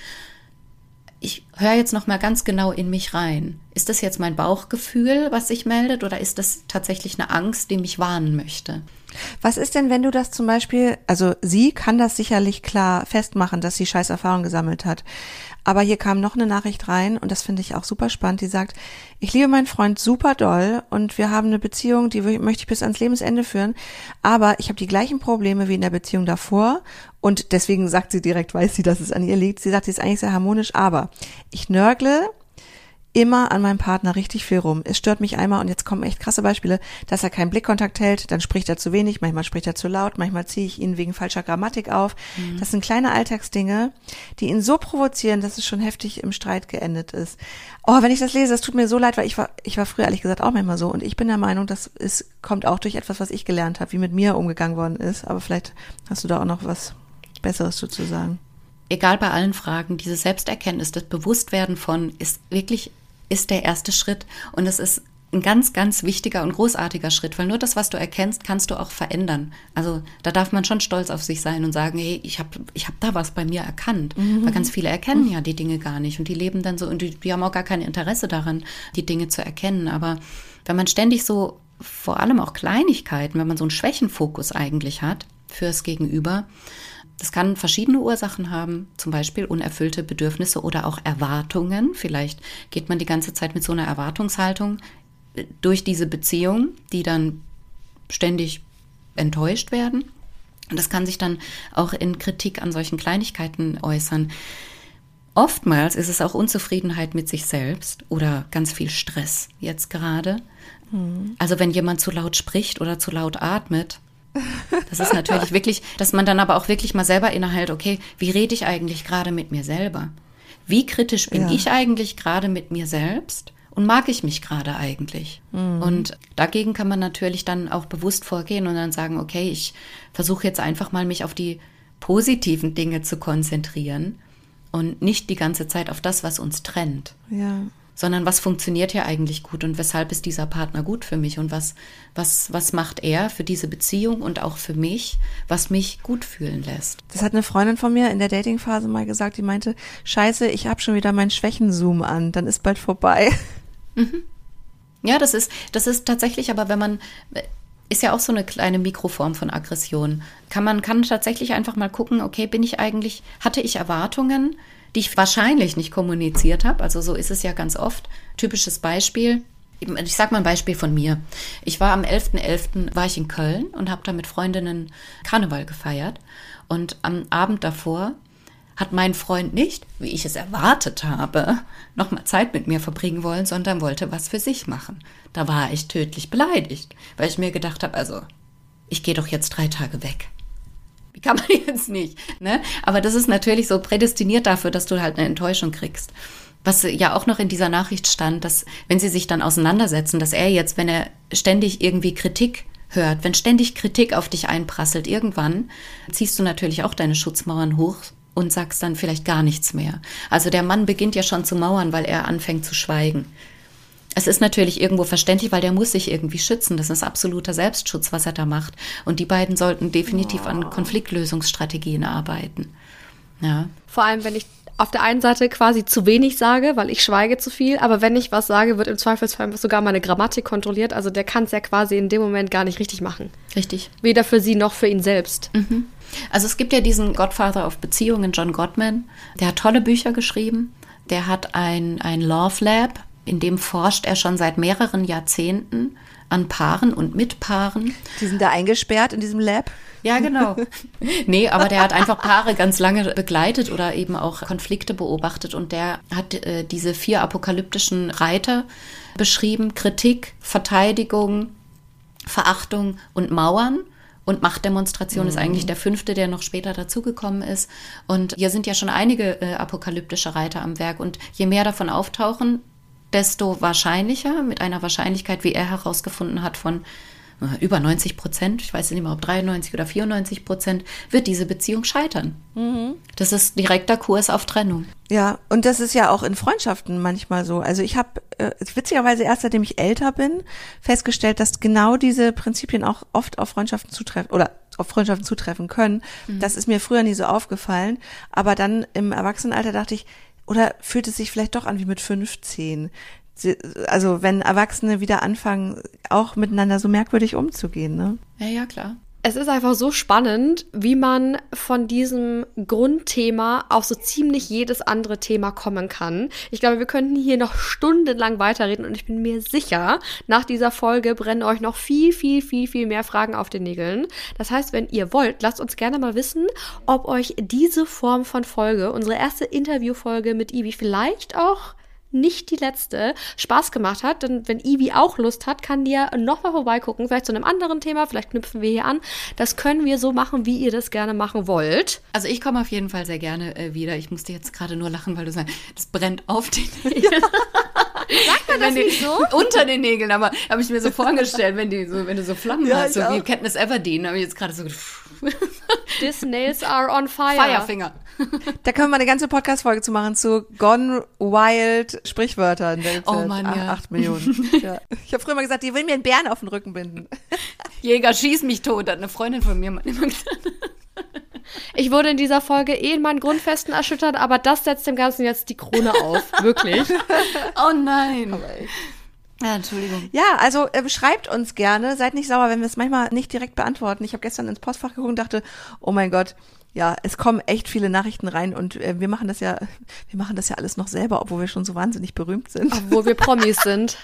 ich höre jetzt noch mal ganz genau in mich rein. Ist das jetzt mein Bauchgefühl, was sich meldet, oder ist das tatsächlich eine Angst, die mich warnen möchte? Was ist denn, wenn du das zum Beispiel, also sie kann das sicherlich klar festmachen, dass sie scheiß Erfahrungen gesammelt hat. Aber hier kam noch eine Nachricht rein und das finde ich auch super spannend, die sagt, ich liebe meinen Freund super doll und wir haben eine Beziehung, die möchte ich bis ans Lebensende führen, aber ich habe die gleichen Probleme wie in der Beziehung davor und deswegen sagt sie direkt, weiß sie, dass es an ihr liegt. Sie sagt, sie ist eigentlich sehr harmonisch, aber ich nörgle immer an meinem Partner richtig viel rum. Es stört mich einmal, und jetzt kommen echt krasse Beispiele, dass er keinen Blickkontakt hält, dann spricht er zu wenig, manchmal spricht er zu laut, manchmal ziehe ich ihn wegen falscher Grammatik auf. Mhm. Das sind kleine Alltagsdinge, die ihn so provozieren, dass es schon heftig im Streit geendet ist. Oh, wenn ich das lese, das tut mir so leid, weil ich war ich war früher ehrlich gesagt auch manchmal so, und ich bin der Meinung, das ist, kommt auch durch etwas, was ich gelernt habe, wie mit mir umgegangen worden ist, aber vielleicht hast du da auch noch was Besseres zu sagen. Egal, bei allen Fragen, diese Selbsterkenntnis, das Bewusstwerden von ist wirklich ist der erste Schritt, und es ist ein ganz, ganz wichtiger und großartiger Schritt, weil nur das, was du erkennst, kannst du auch verändern. Also da darf man schon stolz auf sich sein und sagen, hey, ich habe ich hab da was bei mir erkannt. Mhm. Weil ganz viele erkennen ja die Dinge gar nicht und die leben dann so und die, die haben auch gar kein Interesse daran, die Dinge zu erkennen. Aber wenn man ständig so, vor allem auch Kleinigkeiten, wenn man so einen Schwächenfokus eigentlich hat fürs Gegenüber, das kann verschiedene Ursachen haben, zum Beispiel unerfüllte Bedürfnisse oder auch Erwartungen. Vielleicht geht man die ganze Zeit mit so einer Erwartungshaltung durch diese Beziehung, die dann ständig enttäuscht werden. Und das kann sich dann auch in Kritik an solchen Kleinigkeiten äußern. Oftmals ist es auch Unzufriedenheit mit sich selbst oder ganz viel Stress jetzt gerade. Mhm. Also wenn jemand zu laut spricht oder zu laut atmet, das ist natürlich wirklich, dass man dann aber auch wirklich mal selber innehält, okay, wie rede ich eigentlich gerade mit mir selber? Wie kritisch bin ja. ich eigentlich gerade mit mir selbst? Und mag ich mich gerade eigentlich? Mhm. Und dagegen kann man natürlich dann auch bewusst vorgehen und dann sagen, okay, ich versuche jetzt einfach mal, mich auf die positiven Dinge zu konzentrieren und nicht die ganze Zeit auf das, was uns trennt. Ja. Sondern was funktioniert hier eigentlich gut und weshalb ist dieser Partner gut für mich und was, was, was macht er für diese Beziehung und auch für mich, was mich gut fühlen lässt. Das hat eine Freundin von mir in der Datingphase mal gesagt, die meinte, scheiße, ich habe schon wieder meinen Schwächenzoom an, dann ist bald vorbei. Mhm. Ja, das ist, das ist tatsächlich, aber wenn man, ist ja auch so eine kleine Mikroform von Aggression, kann man kann tatsächlich einfach mal gucken, okay, bin ich eigentlich, hatte ich Erwartungen, die ich wahrscheinlich nicht kommuniziert habe. Also so ist es ja ganz oft. Typisches Beispiel, ich sage mal ein Beispiel von mir. Ich war am elften elften war ich in Köln und habe da mit Freundinnen Karneval gefeiert. Und am Abend davor hat mein Freund nicht, wie ich es erwartet habe, nochmal Zeit mit mir verbringen wollen, sondern wollte was für sich machen. Da war ich tödlich beleidigt, weil ich mir gedacht habe, also ich gehe doch jetzt drei Tage weg. Wie kann man jetzt nicht? Ne? Aber das ist natürlich so prädestiniert dafür, dass du halt eine Enttäuschung kriegst. Was ja auch noch in dieser Nachricht stand, dass wenn sie sich dann auseinandersetzen, dass er jetzt, wenn er ständig irgendwie Kritik hört, wenn ständig Kritik auf dich einprasselt, irgendwann ziehst du natürlich auch deine Schutzmauern hoch und sagst dann vielleicht gar nichts mehr. Also der Mann beginnt ja schon zu mauern, weil er anfängt zu schweigen. Es ist natürlich irgendwo verständlich, weil der muss sich irgendwie schützen. Das ist absoluter Selbstschutz, was er da macht. Und die beiden sollten definitiv an Konfliktlösungsstrategien arbeiten. Ja. Vor allem, wenn ich auf der einen Seite quasi zu wenig sage, weil ich schweige zu viel, aber wenn ich was sage, wird im Zweifelsfall sogar meine Grammatik kontrolliert. Also der kann es ja quasi in dem Moment gar nicht richtig machen. Richtig. Weder für sie noch für ihn selbst. Mhm. Also es gibt ja diesen Godfather of Beziehungen, John Gottman, der hat tolle Bücher geschrieben. Der hat ein, ein Love Lab, in dem forscht er schon seit mehreren Jahrzehnten an Paaren und mit Paaren. Die sind da eingesperrt in diesem Lab? Ja, genau. Nee, aber der hat einfach Paare ganz lange begleitet oder eben auch Konflikte beobachtet. Und der hat äh, diese vier apokalyptischen Reiter beschrieben. Kritik, Verteidigung, Verachtung und Mauern. Und Machtdemonstration mhm. ist eigentlich der fünfte, der noch später dazugekommen ist. Und hier sind ja schon einige äh, apokalyptische Reiter am Werk. Und je mehr davon auftauchen, desto wahrscheinlicher, mit einer Wahrscheinlichkeit, wie er herausgefunden hat, von äh, über neunzig Prozent, ich weiß nicht mehr, ob dreiundneunzig oder vierundneunzig Prozent, wird diese Beziehung scheitern. Mhm. Das ist direkter Kurs auf Trennung. Ja, und das ist ja auch in Freundschaften manchmal so. Also ich habe äh, witzigerweise erst seitdem ich älter bin, festgestellt, dass genau diese Prinzipien auch oft auf Freundschaften zutreffen oder auf Freundschaften zutreffen können. Mhm. Das ist mir früher nie so aufgefallen. Aber dann im Erwachsenenalter dachte ich, oder fühlt es sich vielleicht doch an wie mit fünfzehn? Also wenn Erwachsene wieder anfangen, auch miteinander so merkwürdig umzugehen, ne? Ja, ja, klar. Es ist einfach so spannend, wie man von diesem Grundthema auf so ziemlich jedes andere Thema kommen kann. Ich glaube, wir könnten hier noch stundenlang weiterreden und ich bin mir sicher, nach dieser Folge brennen euch noch viel, viel, viel, viel mehr Fragen auf den Nägeln. Das heißt, wenn ihr wollt, lasst uns gerne mal wissen, ob euch diese Form von Folge, unsere erste Interviewfolge mit Ivi, vielleicht auch nicht die letzte, Spaß gemacht hat. Denn wenn Ivi auch Lust hat, kann die ja nochmal vorbeigucken, vielleicht zu einem anderen Thema, vielleicht knüpfen wir hier an. Das können wir so machen, wie ihr das gerne machen wollt. Also ich komme auf jeden Fall sehr gerne äh, wieder. Ich musste jetzt gerade nur lachen, weil du sagst, das brennt auf den Nägeln. Sagt man das nicht so? Unter den Nägeln, aber habe ich mir so vorgestellt, wenn, die so, wenn du so Flammen ja, hast, so auch. wie Katniss Everdeen, habe ich jetzt gerade so These nails are on fire. Firefinger. Da können wir mal eine ganze Podcast-Folge zu machen, zu Gone Wild Sprichwörtern. Oh Mann, acht, ja. Acht Millionen. Ja. Ich habe früher mal gesagt, die will mir einen Bären auf den Rücken binden. Jäger, schieß mich tot, hat eine Freundin von mir mal immer gesagt. Ich wurde in dieser Folge eh in meinen Grundfesten erschüttert, aber das setzt dem Ganzen jetzt die Krone auf. Wirklich. Oh nein. Aber echt. Ja, Entschuldigung. Ja, also äh, schreibt uns gerne. Seid nicht sauer, wenn wir es manchmal nicht direkt beantworten. Ich habe gestern ins Postfach geguckt und dachte, oh mein Gott, ja, es kommen echt viele Nachrichten rein und äh, wir machen das ja, wir machen das ja alles noch selber, obwohl wir schon so wahnsinnig berühmt sind. Obwohl wir Promis sind.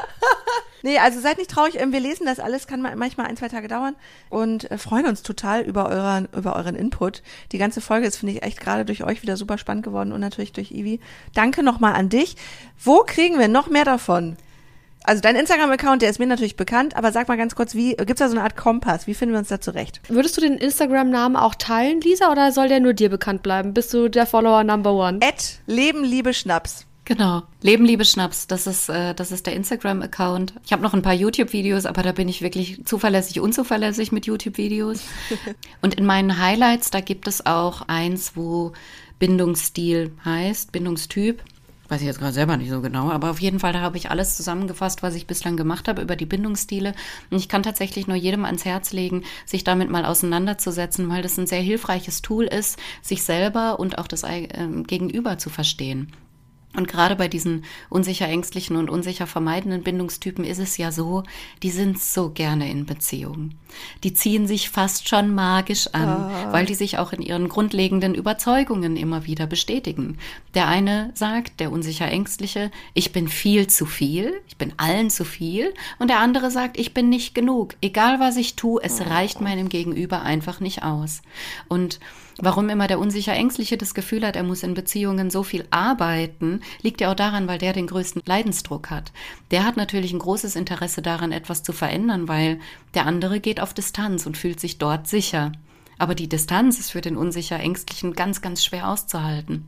Nee, also seid nicht traurig, wir lesen das alles, kann manchmal ein, zwei Tage dauern und äh, freuen uns total über euren, über euren Input. Die ganze Folge ist, finde ich, echt gerade durch euch wieder super spannend geworden und natürlich durch Ivi. Danke nochmal an dich. Wo kriegen wir noch mehr davon? Also dein Instagram-Account, der ist mir natürlich bekannt, aber sag mal ganz kurz, wie gibt's da so eine Art Kompass? Wie finden wir uns da zurecht? Würdest du den Instagram-Namen auch teilen, Lisa, oder soll der nur dir bekannt bleiben? Bist du der Follower Number One? At Leben, Liebe, Schnaps. Genau. Leben, Liebe, Schnaps. Das ist, äh, das ist der Instagram-Account. Ich habe noch ein paar YouTube-Videos, aber da bin ich wirklich zuverlässig, unzuverlässig mit YouTube-Videos. Und in meinen Highlights, da gibt es auch eins, wo Bindungsstil heißt, Bindungstyp. Weiß ich jetzt gerade selber nicht so genau, aber auf jeden Fall, da habe ich alles zusammengefasst, was ich bislang gemacht habe über die Bindungsstile. Und ich kann tatsächlich nur jedem ans Herz legen, sich damit mal auseinanderzusetzen, weil das ein sehr hilfreiches Tool ist, sich selber und auch das äh, Gegenüber zu verstehen. Und gerade bei diesen unsicher ängstlichen und unsicher vermeidenden Bindungstypen ist es ja so, die sind so gerne in Beziehungen. Die ziehen sich fast schon magisch an, ah. weil die sich auch in ihren grundlegenden Überzeugungen immer wieder bestätigen. Der eine sagt, der unsicher ängstliche, ich bin viel zu viel, ich bin allen zu viel. Und der andere sagt, ich bin nicht genug. Egal was ich tue, es ah. reicht meinem Gegenüber einfach nicht aus. Und warum immer der unsicher Ängstliche das Gefühl hat, er muss in Beziehungen so viel arbeiten, liegt ja auch daran, weil der den größten Leidensdruck hat. Der hat natürlich ein großes Interesse daran, etwas zu verändern, weil der andere geht auf Distanz und fühlt sich dort sicher. Aber die Distanz ist für den unsicher Ängstlichen ganz, ganz schwer auszuhalten.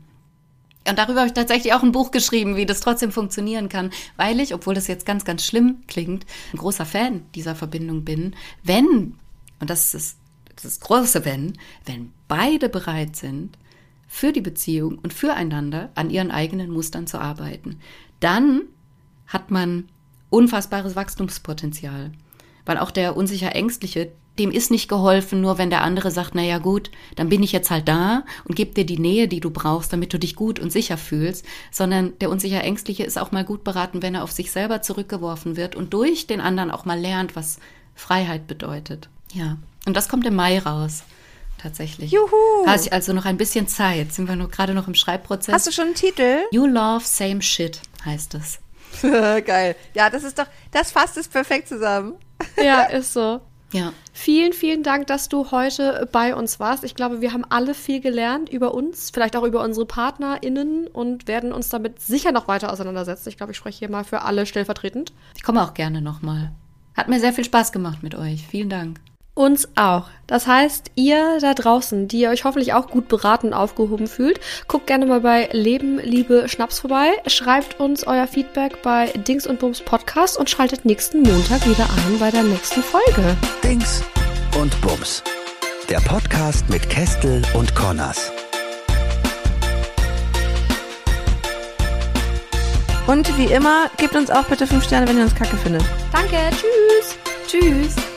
Und darüber habe ich tatsächlich auch ein Buch geschrieben, wie das trotzdem funktionieren kann, weil ich, obwohl das jetzt ganz, ganz schlimm klingt, ein großer Fan dieser Verbindung bin, wenn, und das ist das große Wenn, wenn beide bereit sind, für die Beziehung und füreinander an ihren eigenen Mustern zu arbeiten, dann hat man unfassbares Wachstumspotenzial. Weil auch der unsicher Ängstliche, dem ist nicht geholfen, nur wenn der andere sagt, na ja gut, dann bin ich jetzt halt da und gebe dir die Nähe, die du brauchst, damit du dich gut und sicher fühlst, sondern der unsicher Ängstliche ist auch mal gut beraten, wenn er auf sich selber zurückgeworfen wird und durch den anderen auch mal lernt, was Freiheit bedeutet. Ja. Und das kommt im Mai raus. tatsächlich. Juhu! Hast du also noch ein bisschen Zeit, sind wir noch gerade noch im Schreibprozess. Hast du schon einen Titel? You Love Same Shit heißt es. Geil. Ja, das ist doch, das fasst es perfekt zusammen. Ja, ist so. Ja. Vielen, vielen Dank, dass du heute bei uns warst. Ich glaube, wir haben alle viel gelernt über uns, vielleicht auch über unsere PartnerInnen und werden uns damit sicher noch weiter auseinandersetzen. Ich glaube, ich spreche hier mal für alle stellvertretend. Ich komme auch gerne nochmal. Hat mir sehr viel Spaß gemacht mit euch. Vielen Dank. Uns auch. Das heißt, ihr da draußen, die ihr euch hoffentlich auch gut beraten und aufgehoben fühlt, guckt gerne mal bei Leben, Liebe, Schnaps vorbei, schreibt uns euer Feedback bei Dings und Bums Podcast und schaltet nächsten Montag wieder ein bei der nächsten Folge. Dings und Bums. Der Podcast mit Kestel und Connors. Und wie immer, gebt uns auch bitte fünf Sterne, wenn ihr uns kacke findet. Danke, tschüss. Tschüss.